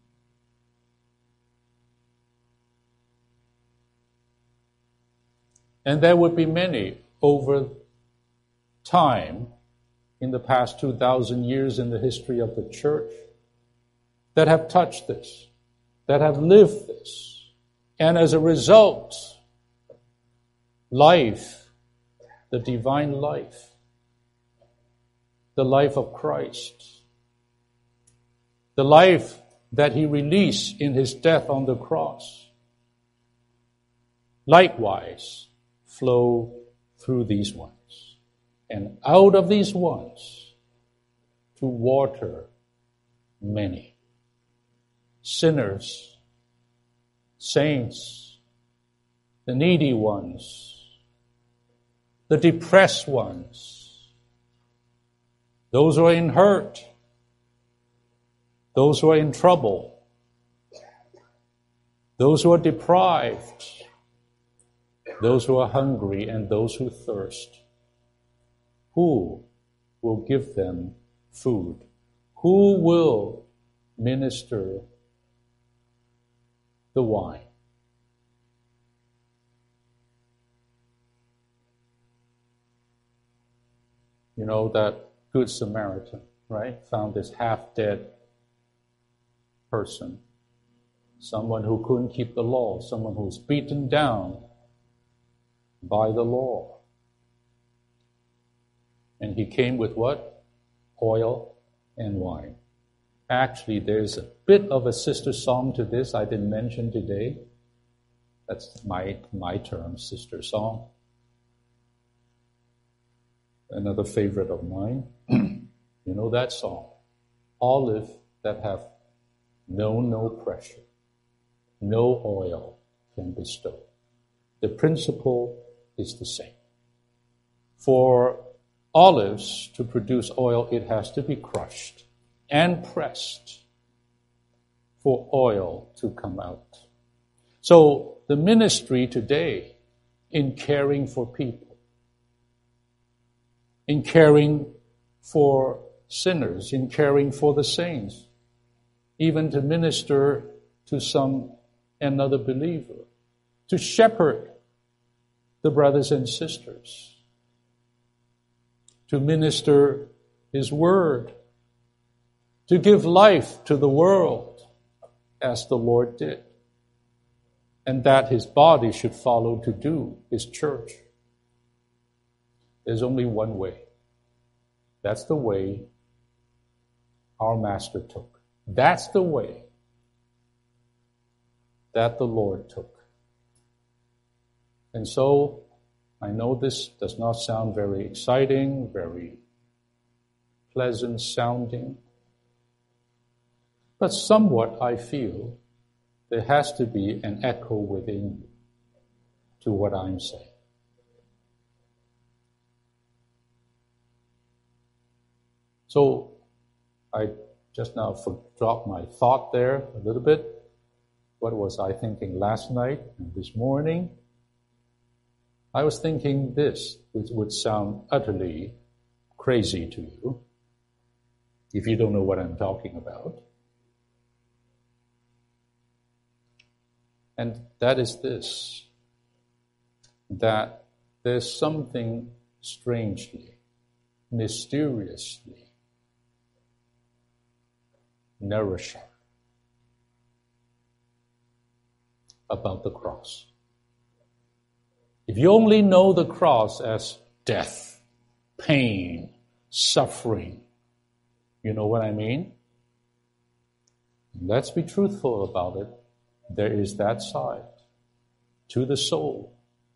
And there would be many over time in the past 2,000 years in the history of the church that have touched this, that have lived this. And as a result, life, the divine life, the life of Christ, the life that he released in his death on the cross, likewise flow through these ones. And out of these ones to water many sinners, saints, the needy ones, the depressed ones, those who are in hurt, those who are in trouble, those who are deprived, those who are hungry, and those who thirst. Who will give them food? Who will minister the wine? You know, that Good Samaritan, right? Found this half-dead person. Someone who couldn't keep the law. Someone who was beaten down by the law. And he came with what? Oil and wine. Actually, there's a bit of a sister song to this I didn't mention today. That's my term, sister song. Another favorite of mine. You know that song? Olive that have known no pressure, no oil can bestow. The principle is the same. For olives to produce oil, it has to be crushed and pressed for oil to come out. So the ministry today in caring for people, in caring for sinners, in caring for the saints, even to minister to another believer, to shepherd the brothers and sisters, to minister his word, to give life to the world as the Lord did, and that his body should follow to do, his church. There's only one way. That's the way our Master took. That's the way that the Lord took. And so, I know this does not sound very exciting, very pleasant sounding, but somewhat I feel there has to be an echo within you to what I'm saying. So, I just now dropped my thought there a little bit. What was I thinking last night and this morning? I was thinking this, which would sound utterly crazy to you, if you don't know what I'm talking about. And that is this, that there's something strangely, mysteriously nourishing about the cross. If you only know the cross as death, pain, suffering, You know what I mean? Let's be truthful about it. There is that side to the soul.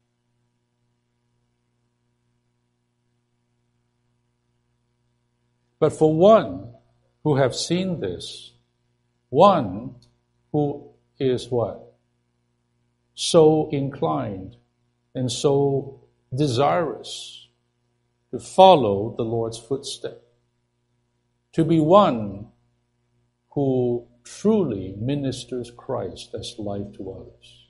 But for one who have seen this, one who is what? So inclined and so desirous to follow the Lord's footsteps, to be one who truly ministers Christ as life to others,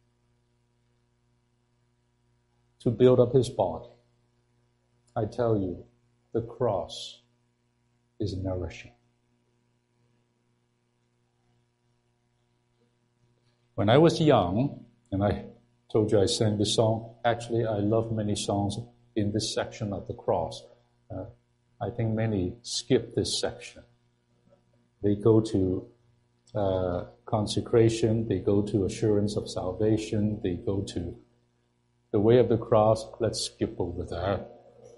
to build up his body. I tell you, the cross is nourishing. When I was young, and I told you I sang this song, actually I love many songs in this section of the cross. I think many skip this section. They go to consecration, they go to assurance of salvation, they go to the way of the cross. Let's skip over that.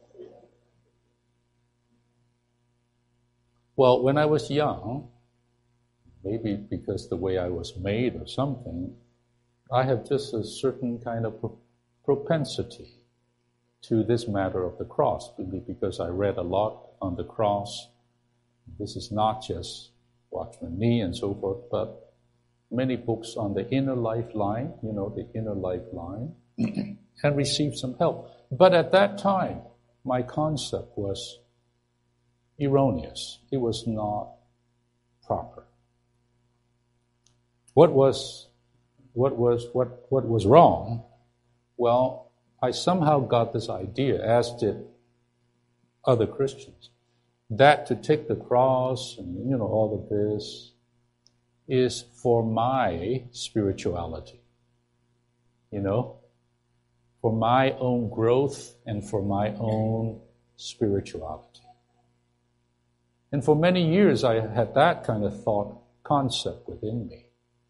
Well, when I was young, maybe because the way I was made or something, I have just a certain kind of propensity to this matter of the cross, because I read a lot on the cross. This is not just Watchman Nee and so forth, but many books on the inner lifeline, the inner lifeline, and received some help. But at that time, my concept was erroneous. It was not proper. What was wrong? Well, I somehow got this idea, as did other Christians, that to take the cross and all of this is for my spirituality, for my own growth and for my own spirituality. And for many years I had that kind of thought concept within me.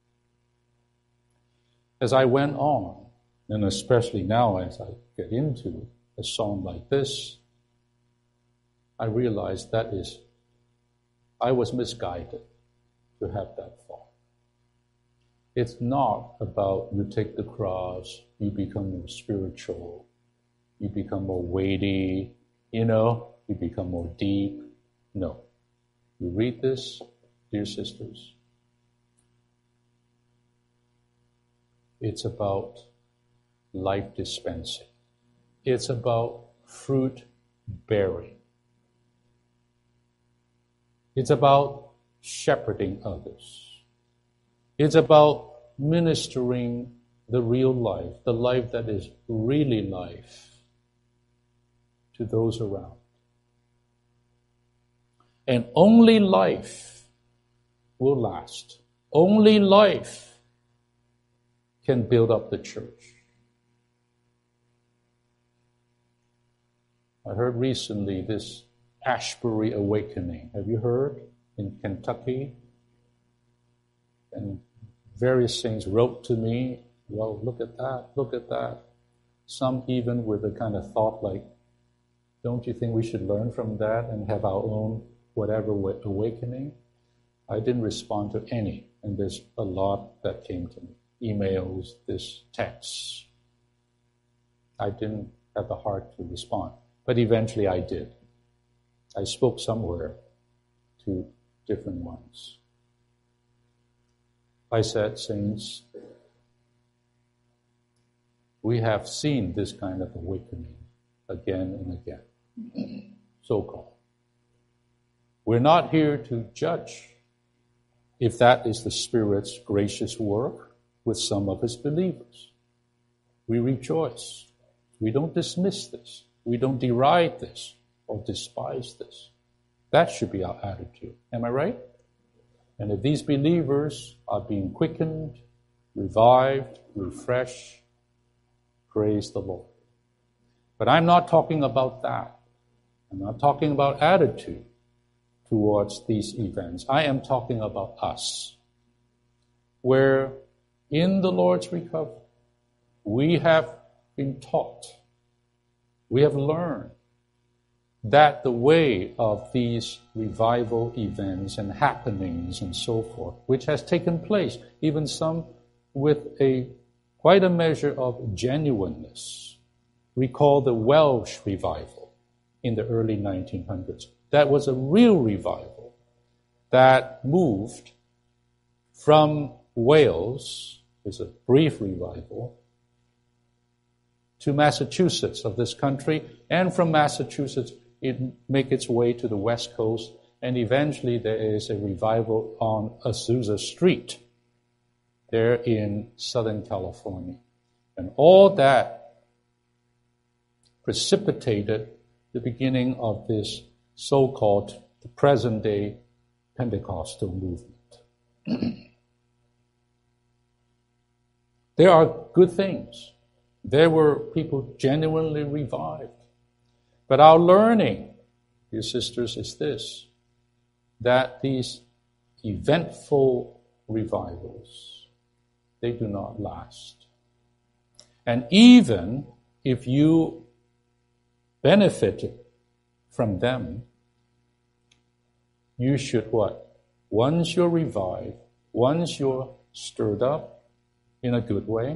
As I went on, and especially now as I get into a song like this, I realized I was misguided to have that thought. It's not about you take the cross, you become more spiritual, you become more weighty, you become more deep. No. You read this, dear sisters, it's about life dispensing. It's about fruit bearing. It's about shepherding others. It's about ministering the real life, the life that is really life, to those around. And only life will last. Only life can build up the church. I heard recently this Ashbury Awakening. Have you heard? In Kentucky? And various saints wrote to me, well, look at that. Some even with a kind of thought like, don't you think we should learn from that and have our own whatever awakening? I didn't respond to any, and there's a lot that came to me. Emails, this texts. I didn't have the heart to respond, but eventually I did. I spoke somewhere to different ones. I said, saints, we have seen this kind of awakening again and again, so-called. We're not here to judge if that is the Spirit's gracious work with some of His believers. We rejoice. We don't dismiss this. We don't deride this or despise this. That should be our attitude. Am I right? And if these believers are being quickened, revived, refreshed, praise the Lord. But I'm not talking about that. I'm not talking about attitude towards these events. I am talking about us, where in the Lord's recovery, we have been taught, we have learned that the way of these revival events and happenings and so forth, which has taken place, even some with quite a measure of genuineness. Recall the Welsh revival in the early 1900s. That was a real revival that moved from Wales, it's a brief revival, to Massachusetts of this country, and from Massachusetts it make its way to the West Coast, and eventually there is a revival on Azusa Street there in Southern California. And all that precipitated the beginning of this so-called the present-day Pentecostal movement. There are good things. There were people genuinely revived. But our learning, dear sisters, is this, that these eventful revivals, they do not last. And even if you benefited from them, you should what? Once you're revived, once you're stirred up in a good way,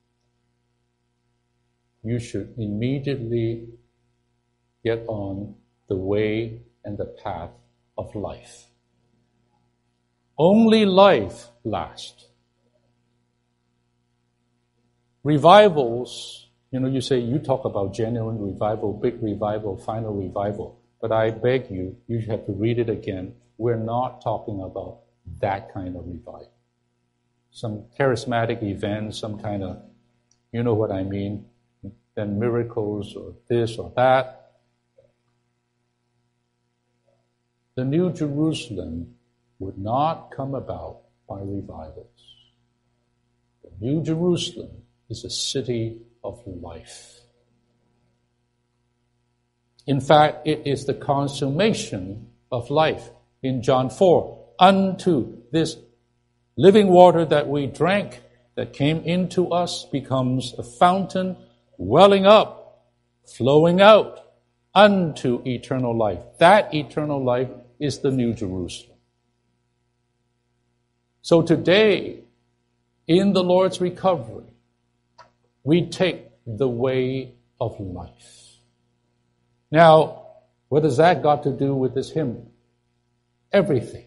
you should immediately get on the way and the path of life. Only life lasts. Revivals, you say, you talk about genuine revival, big revival, final revival, but I beg you, you have to read it again. We're not talking about that kind of revival. Some charismatic event, some kind of, you know what I mean, then miracles or this or that. The New Jerusalem would not come about by revivals. The New Jerusalem is a city of life. In fact, it is the consummation of life. In John 4, unto this living water that we drank, that came into us, becomes a fountain welling up, flowing out unto eternal life. That eternal life is the New Jerusalem. So today, in the Lord's recovery, we take the way of life. Now, what has that got to do with this hymn? Everything.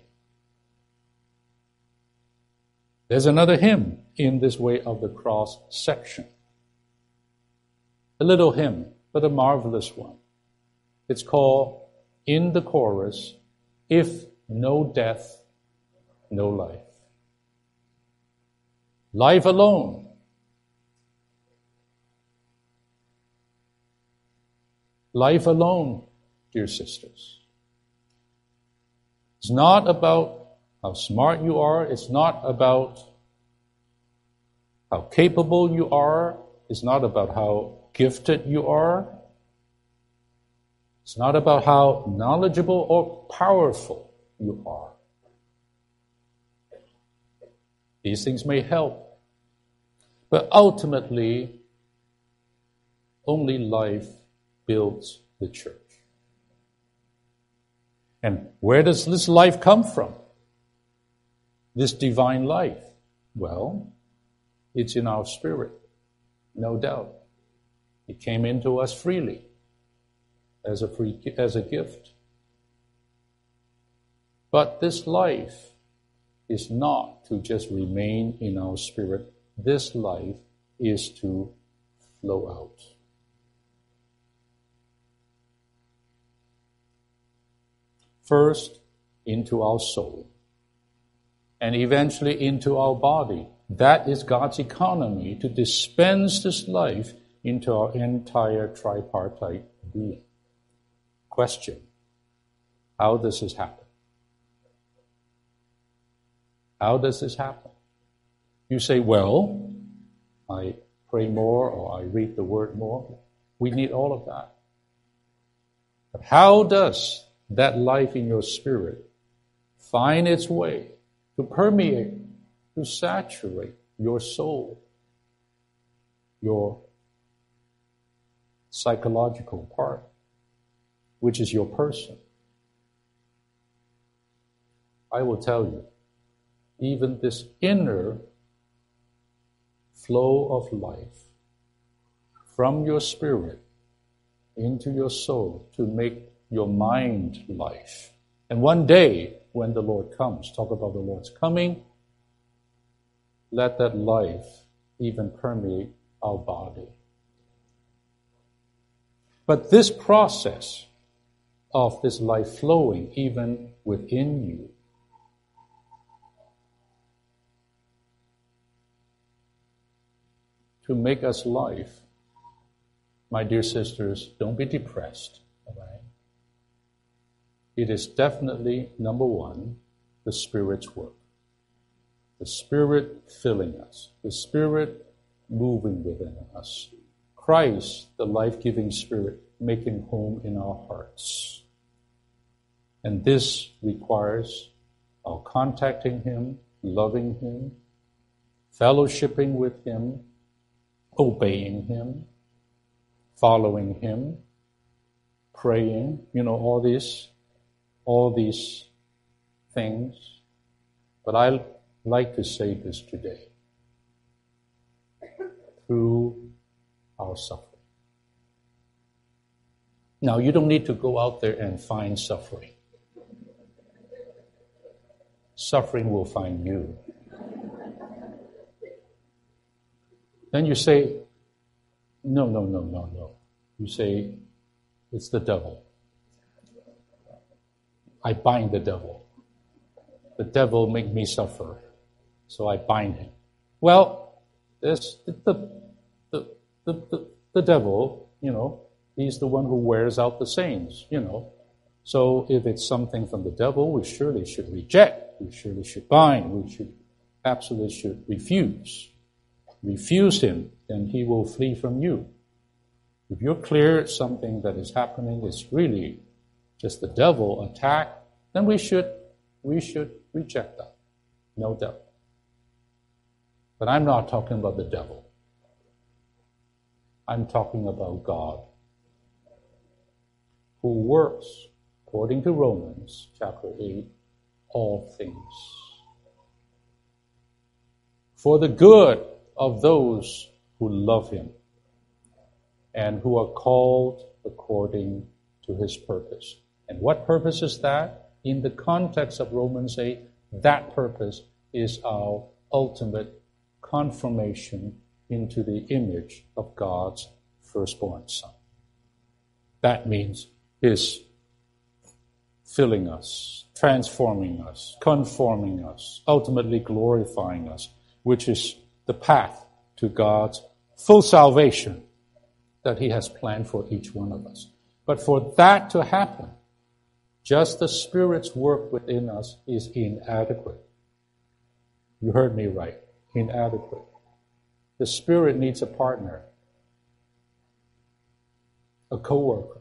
There's another hymn in this Way of the Cross section. A little hymn, but a marvelous one. It's called, in the chorus, If No Death, No Life. Life alone. Life alone, dear sisters. It's not about how smart you are. It's not about how capable you are. It's not about how gifted you are. It's not about how knowledgeable or powerful you are. These things may help. But ultimately, only life builds the church. And where does this life come from? This divine life? Well, it's in our spirit, no doubt. It came into us freely as a gift. But this life is not to just remain in our spirit. This life is to flow out. First, into our soul, and eventually into our body. That is God's economy, to dispense this life into our entire tripartite being. Question: how does this happen? How does this happen? You say, well, I pray more or I read the word more. We need all of that. But how does that life in your spirit find its way to permeate, to saturate your soul, your psychological part? which is your person. I will tell you, even this inner flow of life from your spirit into your soul to make your mind life. And one day, when the Lord comes, talk about the Lord's coming, let that life even permeate our body. But this process of this life flowing even within you to make us life, my dear sisters, don't be depressed, all right? It is definitely, number one, the Spirit's work. The Spirit filling us. The Spirit moving within us. Christ, the life-giving Spirit, making home in our hearts. And this requires our contacting Him, loving Him, fellowshipping with Him, obeying Him, following Him, praying, all these things. But I like to say this today. Through our suffering. Now, you don't need to go out there and find suffering. Suffering will find you. Then you say, no. You say, it's the devil. I bind the devil. The devil make me suffer, so I bind him. Well, the devil, he's the one who wears out the saints, So if it's something from the devil, we surely should reject. We surely should bind. We absolutely should refuse. Refuse him, then he will flee from you. If you're clear something that is happening is really just the devil attack, then we should reject that. No doubt. But I'm not talking about the devil. I'm talking about God, who works, according to Romans chapter 8, all things for the good of those who love Him and who are called according to His purpose. And what purpose is that? In the context of Romans 8, that purpose is our ultimate confirmation into the image of God's firstborn Son. That means His filling us, transforming us, conforming us, ultimately glorifying us, which is the path to God's full salvation that He has planned for each one of us. But for that to happen, just the Spirit's work within us is inadequate. You heard me right. Inadequate. The Spirit needs a partner, a co-worker.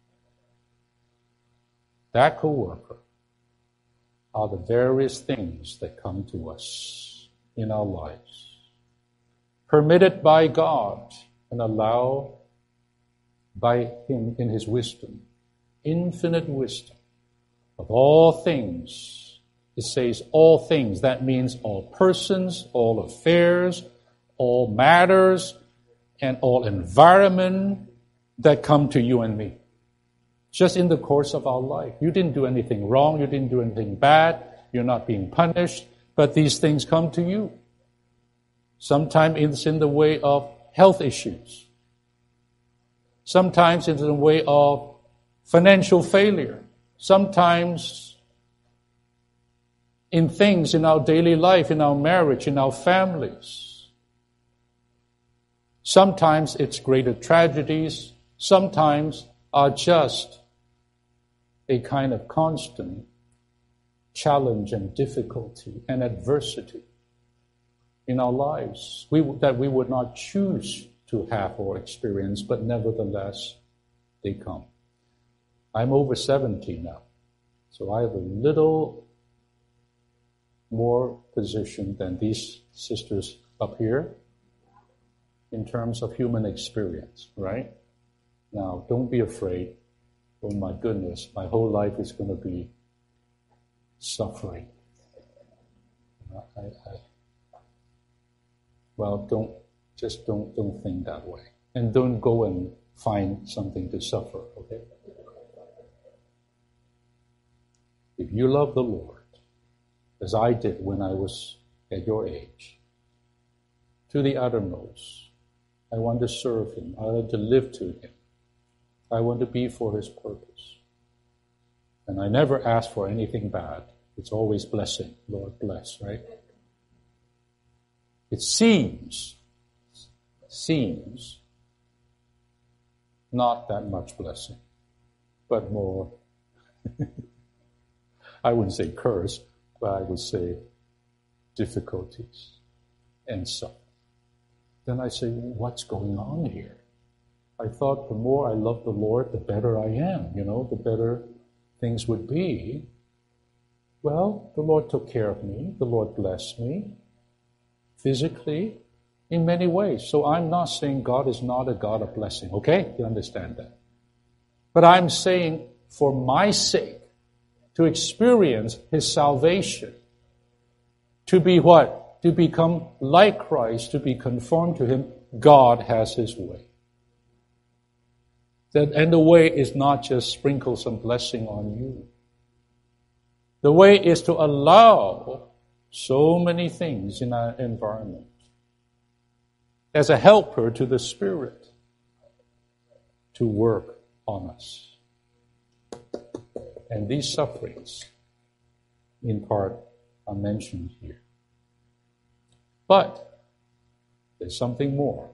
That co-worker are the various things that come to us in our lives, permitted by God and allowed by Him in His wisdom, infinite wisdom of all things. It says all things. That means all persons, all affairs, all matters, and all environment that come to you and me. Just in the course of our life. You didn't do anything wrong. You didn't do anything bad. You're not being punished. But these things come to you. Sometimes it's in the way of health issues. Sometimes it's in the way of financial failure. Sometimes in things in our daily life, in our marriage, in our families. Sometimes it's greater tragedies. Sometimes are just a kind of constant challenge and difficulty and adversity in our lives that we would not choose to have or experience, but nevertheless, they come. I'm over 70 now, so I have a little more position than these sisters up here in terms of human experience, right? Now, don't be afraid. oh my goodness, my whole life is going to be suffering. Well, don't think that way. And don't go and find something to suffer, okay? If you love the Lord, as I did when I was at your age, to the uttermost, I want to serve Him. I want to live to Him. I want to be for His purpose. And I never ask for anything bad. It's always blessing. Lord bless, right? It seems not that much blessing, but more, I wouldn't say curse, but I would say difficulties and suffering. Then I say, what's going on here? I thought the more I love the Lord, the better I am, the better things would be. Well, the Lord took care of me. The Lord blessed me physically in many ways. So I'm not saying God is not a God of blessing, okay? You understand that. But I'm saying for my sake, to experience His salvation, to be what? To become like Christ, to be conformed to Him, God has His way. And the way is not just sprinkle some blessing on you. The way is to allow so many things in our environment as a helper to the Spirit to work on us. And these sufferings, in part, are mentioned here. But there's something more.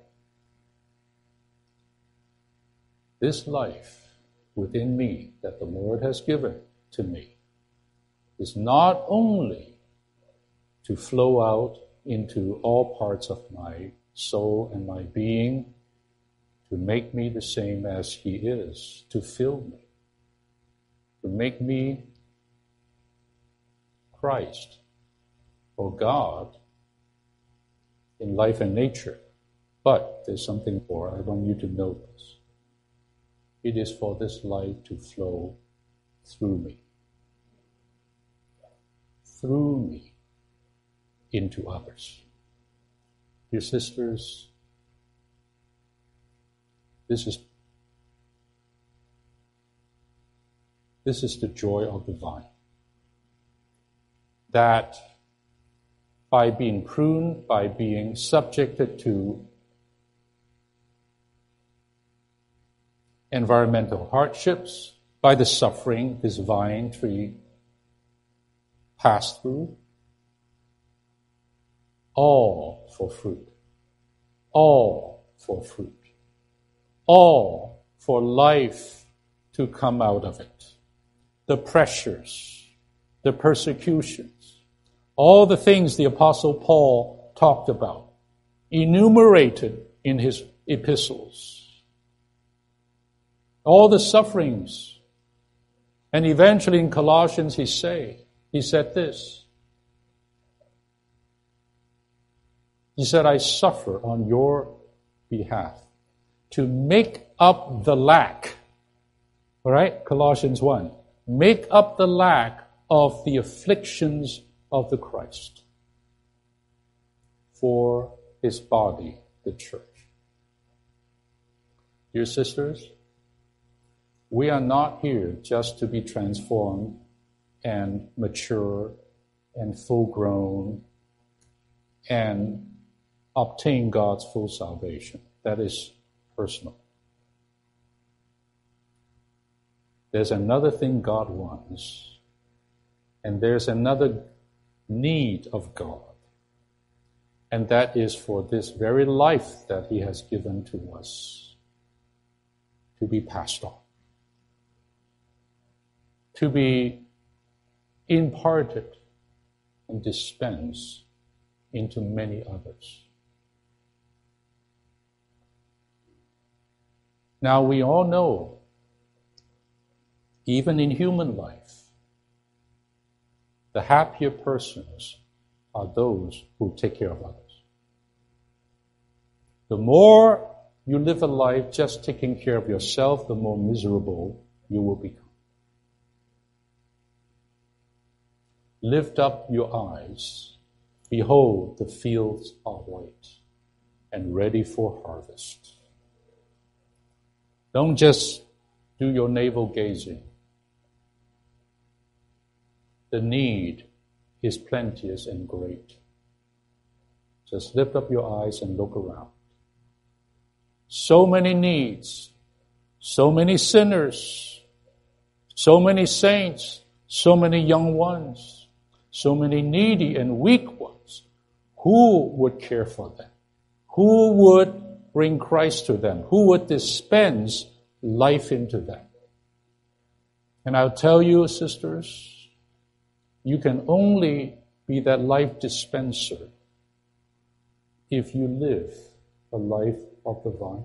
This life within me that the Lord has given to me is not only to flow out into all parts of my soul and my being, to make me the same as He is, to fill me, to make me Christ or God in life and nature. But there's something more. I want you to note this. It is for this life to flow through me. Through me into others. Dear sisters, this is the joy of the vine. That by being pruned, by being subjected to environmental hardships, by the suffering this vine tree passed through, all for fruit, all for fruit, all for life to come out of it. The pressures, the persecutions, all the things the Apostle Paul talked about, enumerated in his epistles. All the sufferings. And eventually in Colossians he said this. He said, I suffer on your behalf to make up the lack. All right, Colossians 1. Make up the lack of the afflictions of the Christ for His body, the church. Dear sisters, we are not here just to be transformed and mature and full-grown and obtain God's full salvation. That is personal. There's another thing God wants, and there's another need of God, and that is for this very life that He has given to us to be passed on, to be imparted and dispensed into many others. Now we all know, even in human life, the happier persons are those who take care of others. The more you live a life just taking care of yourself, the more miserable you will become. Lift up your eyes. Behold, the fields are white and ready for harvest. Don't just do your navel gazing. The need is plenteous and great. Just lift up your eyes and look around. So many needs, so many sinners, so many saints, so many young ones, so many needy and weak ones. Who would care for them? Who would bring Christ to them? Who would dispense life into them? And I'll tell you, sisters, you can only be that life dispenser if you live a life of the vine.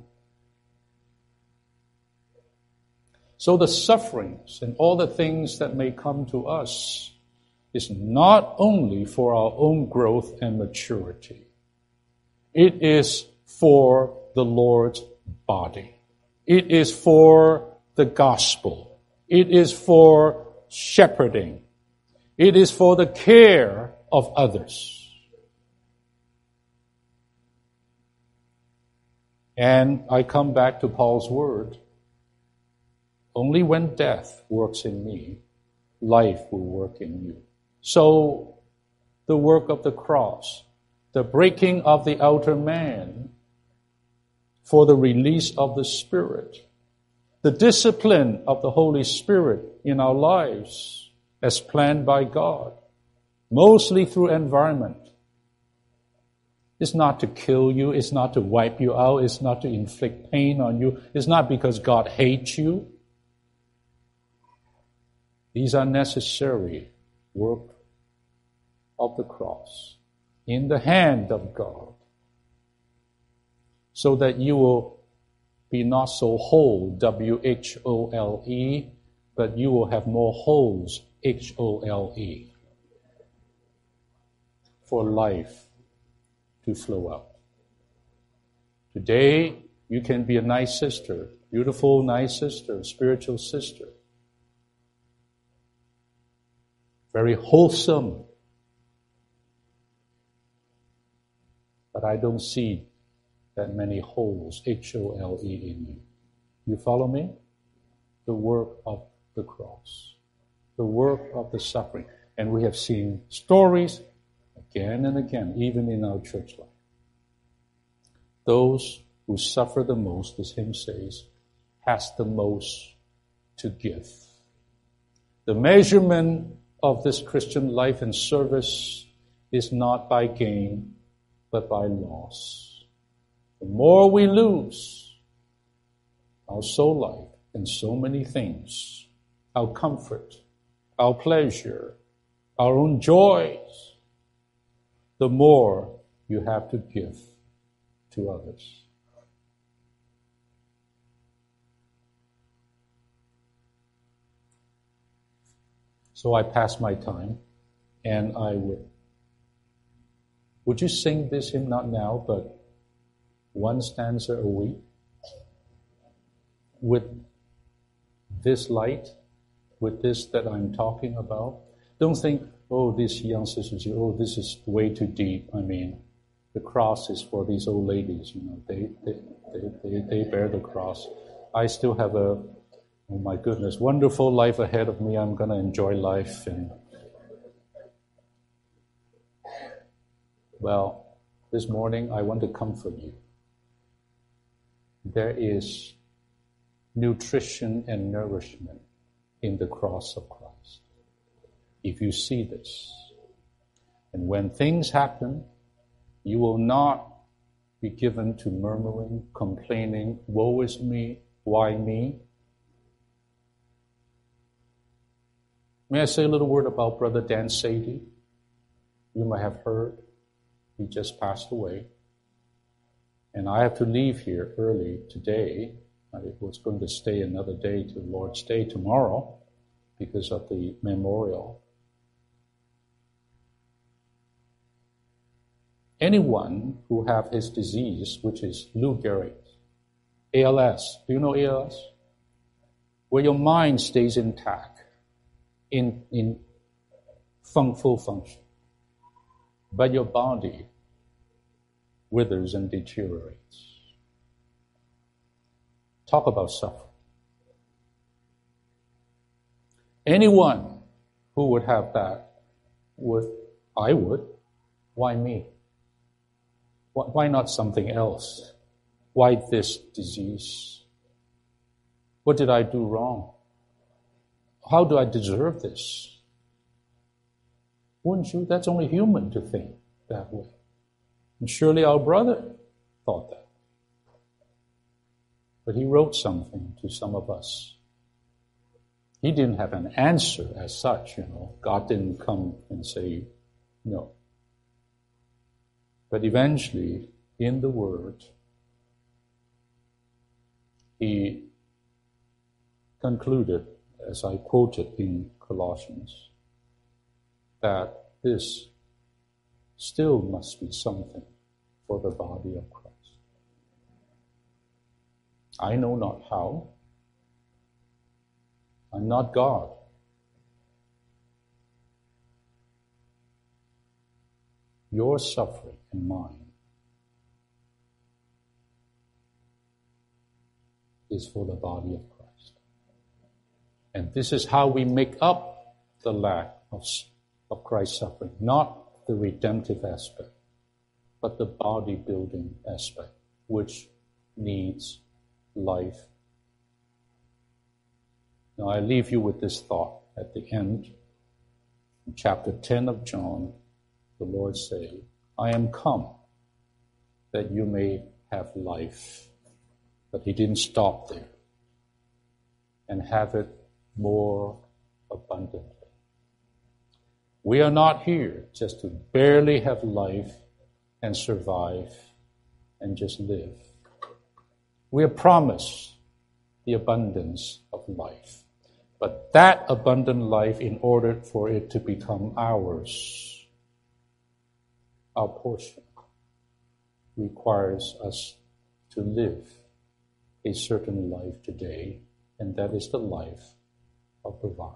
So the sufferings and all the things that may come to us is not only for our own growth and maturity. It is for the Lord's body. It is for the gospel. It is for shepherding. It is for the care of others. And I come back to Paul's word. Only when death works in me, life will work in you. So the work of the cross, the breaking of the outer man for the release of the Spirit, the discipline of the Holy Spirit in our lives as planned by God, mostly through environment. It's not to kill you, it's not to wipe you out, it's not to inflict pain on you, it's not because God hates you. These are necessary work of the cross in the hand of God, so that you will be not so whole, W-H-O-L-E, but you will have more holes, H-O-L-E, for life to flow out. Today, you can be a nice sister, beautiful, nice sister, spiritual sister, very wholesome. But I don't see that many holes, H-O-L-E, in you. You follow me? The work of the cross. The work of the suffering. And we have seen stories again and again, even in our church life. Those who suffer the most, as hymn says, has the most to give. The measurement of this Christian life and service is not by gain, but by loss. The more we lose our soul life and so many things, our comfort, our pleasure, our own joys, the more you have to give to others. So I pass my time, and I would you sing this hymn, not now, but one stanza a week with this light, with this that I'm talking about? Don't think, oh, these young sisters, oh, this is way too deep. I mean, the cross is for these old ladies, they bear the cross. I still have oh my goodness, wonderful life ahead of me. I'm going to enjoy life. And well, this morning I want to comfort you. There is nutrition and nourishment in the cross of Christ. If you see this, and when things happen, you will not be given to murmuring, complaining, woe is me, why me? May I say a little word about Brother Dan Sadie? You might have heard. He just passed away. And I have to leave here early today. I was going to stay another day to Lord's Day tomorrow because of the memorial. Anyone who have his disease, which is Lou Gehrig, ALS. Do you know ALS? where your mind stays intact, in full function, but your body withers and deteriorates. Talk about suffering. Anyone who would have that I would. Why me? Why not something else? Why this disease? What did I do wrong? How do I deserve this? Wouldn't you? That's only human to think that way. And surely our brother thought that. But he wrote something to some of us. He didn't have an answer as such, God didn't come and say no. But eventually, in the Word, he concluded, as I quoted in Colossians, that this still must be something for the body of Christ. I know not how. I'm not God. Your suffering and mine is for the body of Christ. And this is how we make up the lack of Christ's suffering. Not the redemptive aspect, but the body-building aspect, which needs life. Now I leave you with this thought at the end. In chapter 10 of John, the Lord say, I am come that you may have life. But he didn't stop there. And have it more abundantly. We are not here just to barely have life and survive and just live. We are promised the abundance of life. But that abundant life, in order for it to become ours, our portion, requires us to live a certain life today, and that is the life of the vine.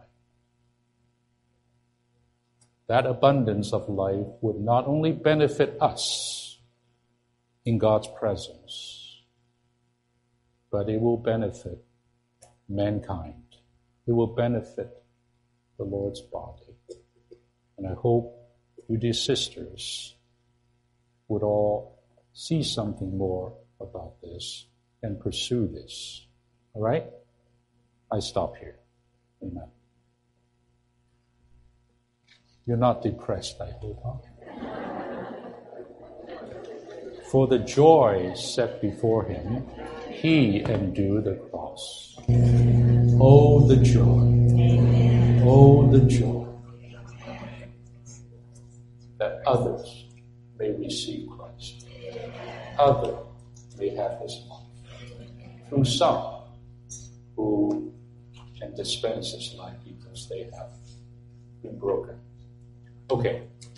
That abundance of life would not only benefit us in God's presence, but it will benefit mankind. It will benefit the Lord's body. And I hope you, dear sisters, would all see something more about this and pursue this. All right? I stop here. Amen. You're not depressed, I hope, huh? For the joy set before him, he endured the cross. Oh, the joy. Oh, the joy. That others may receive Christ. Others may have his life. Through some who can dispense his life because they have been broken. Okay.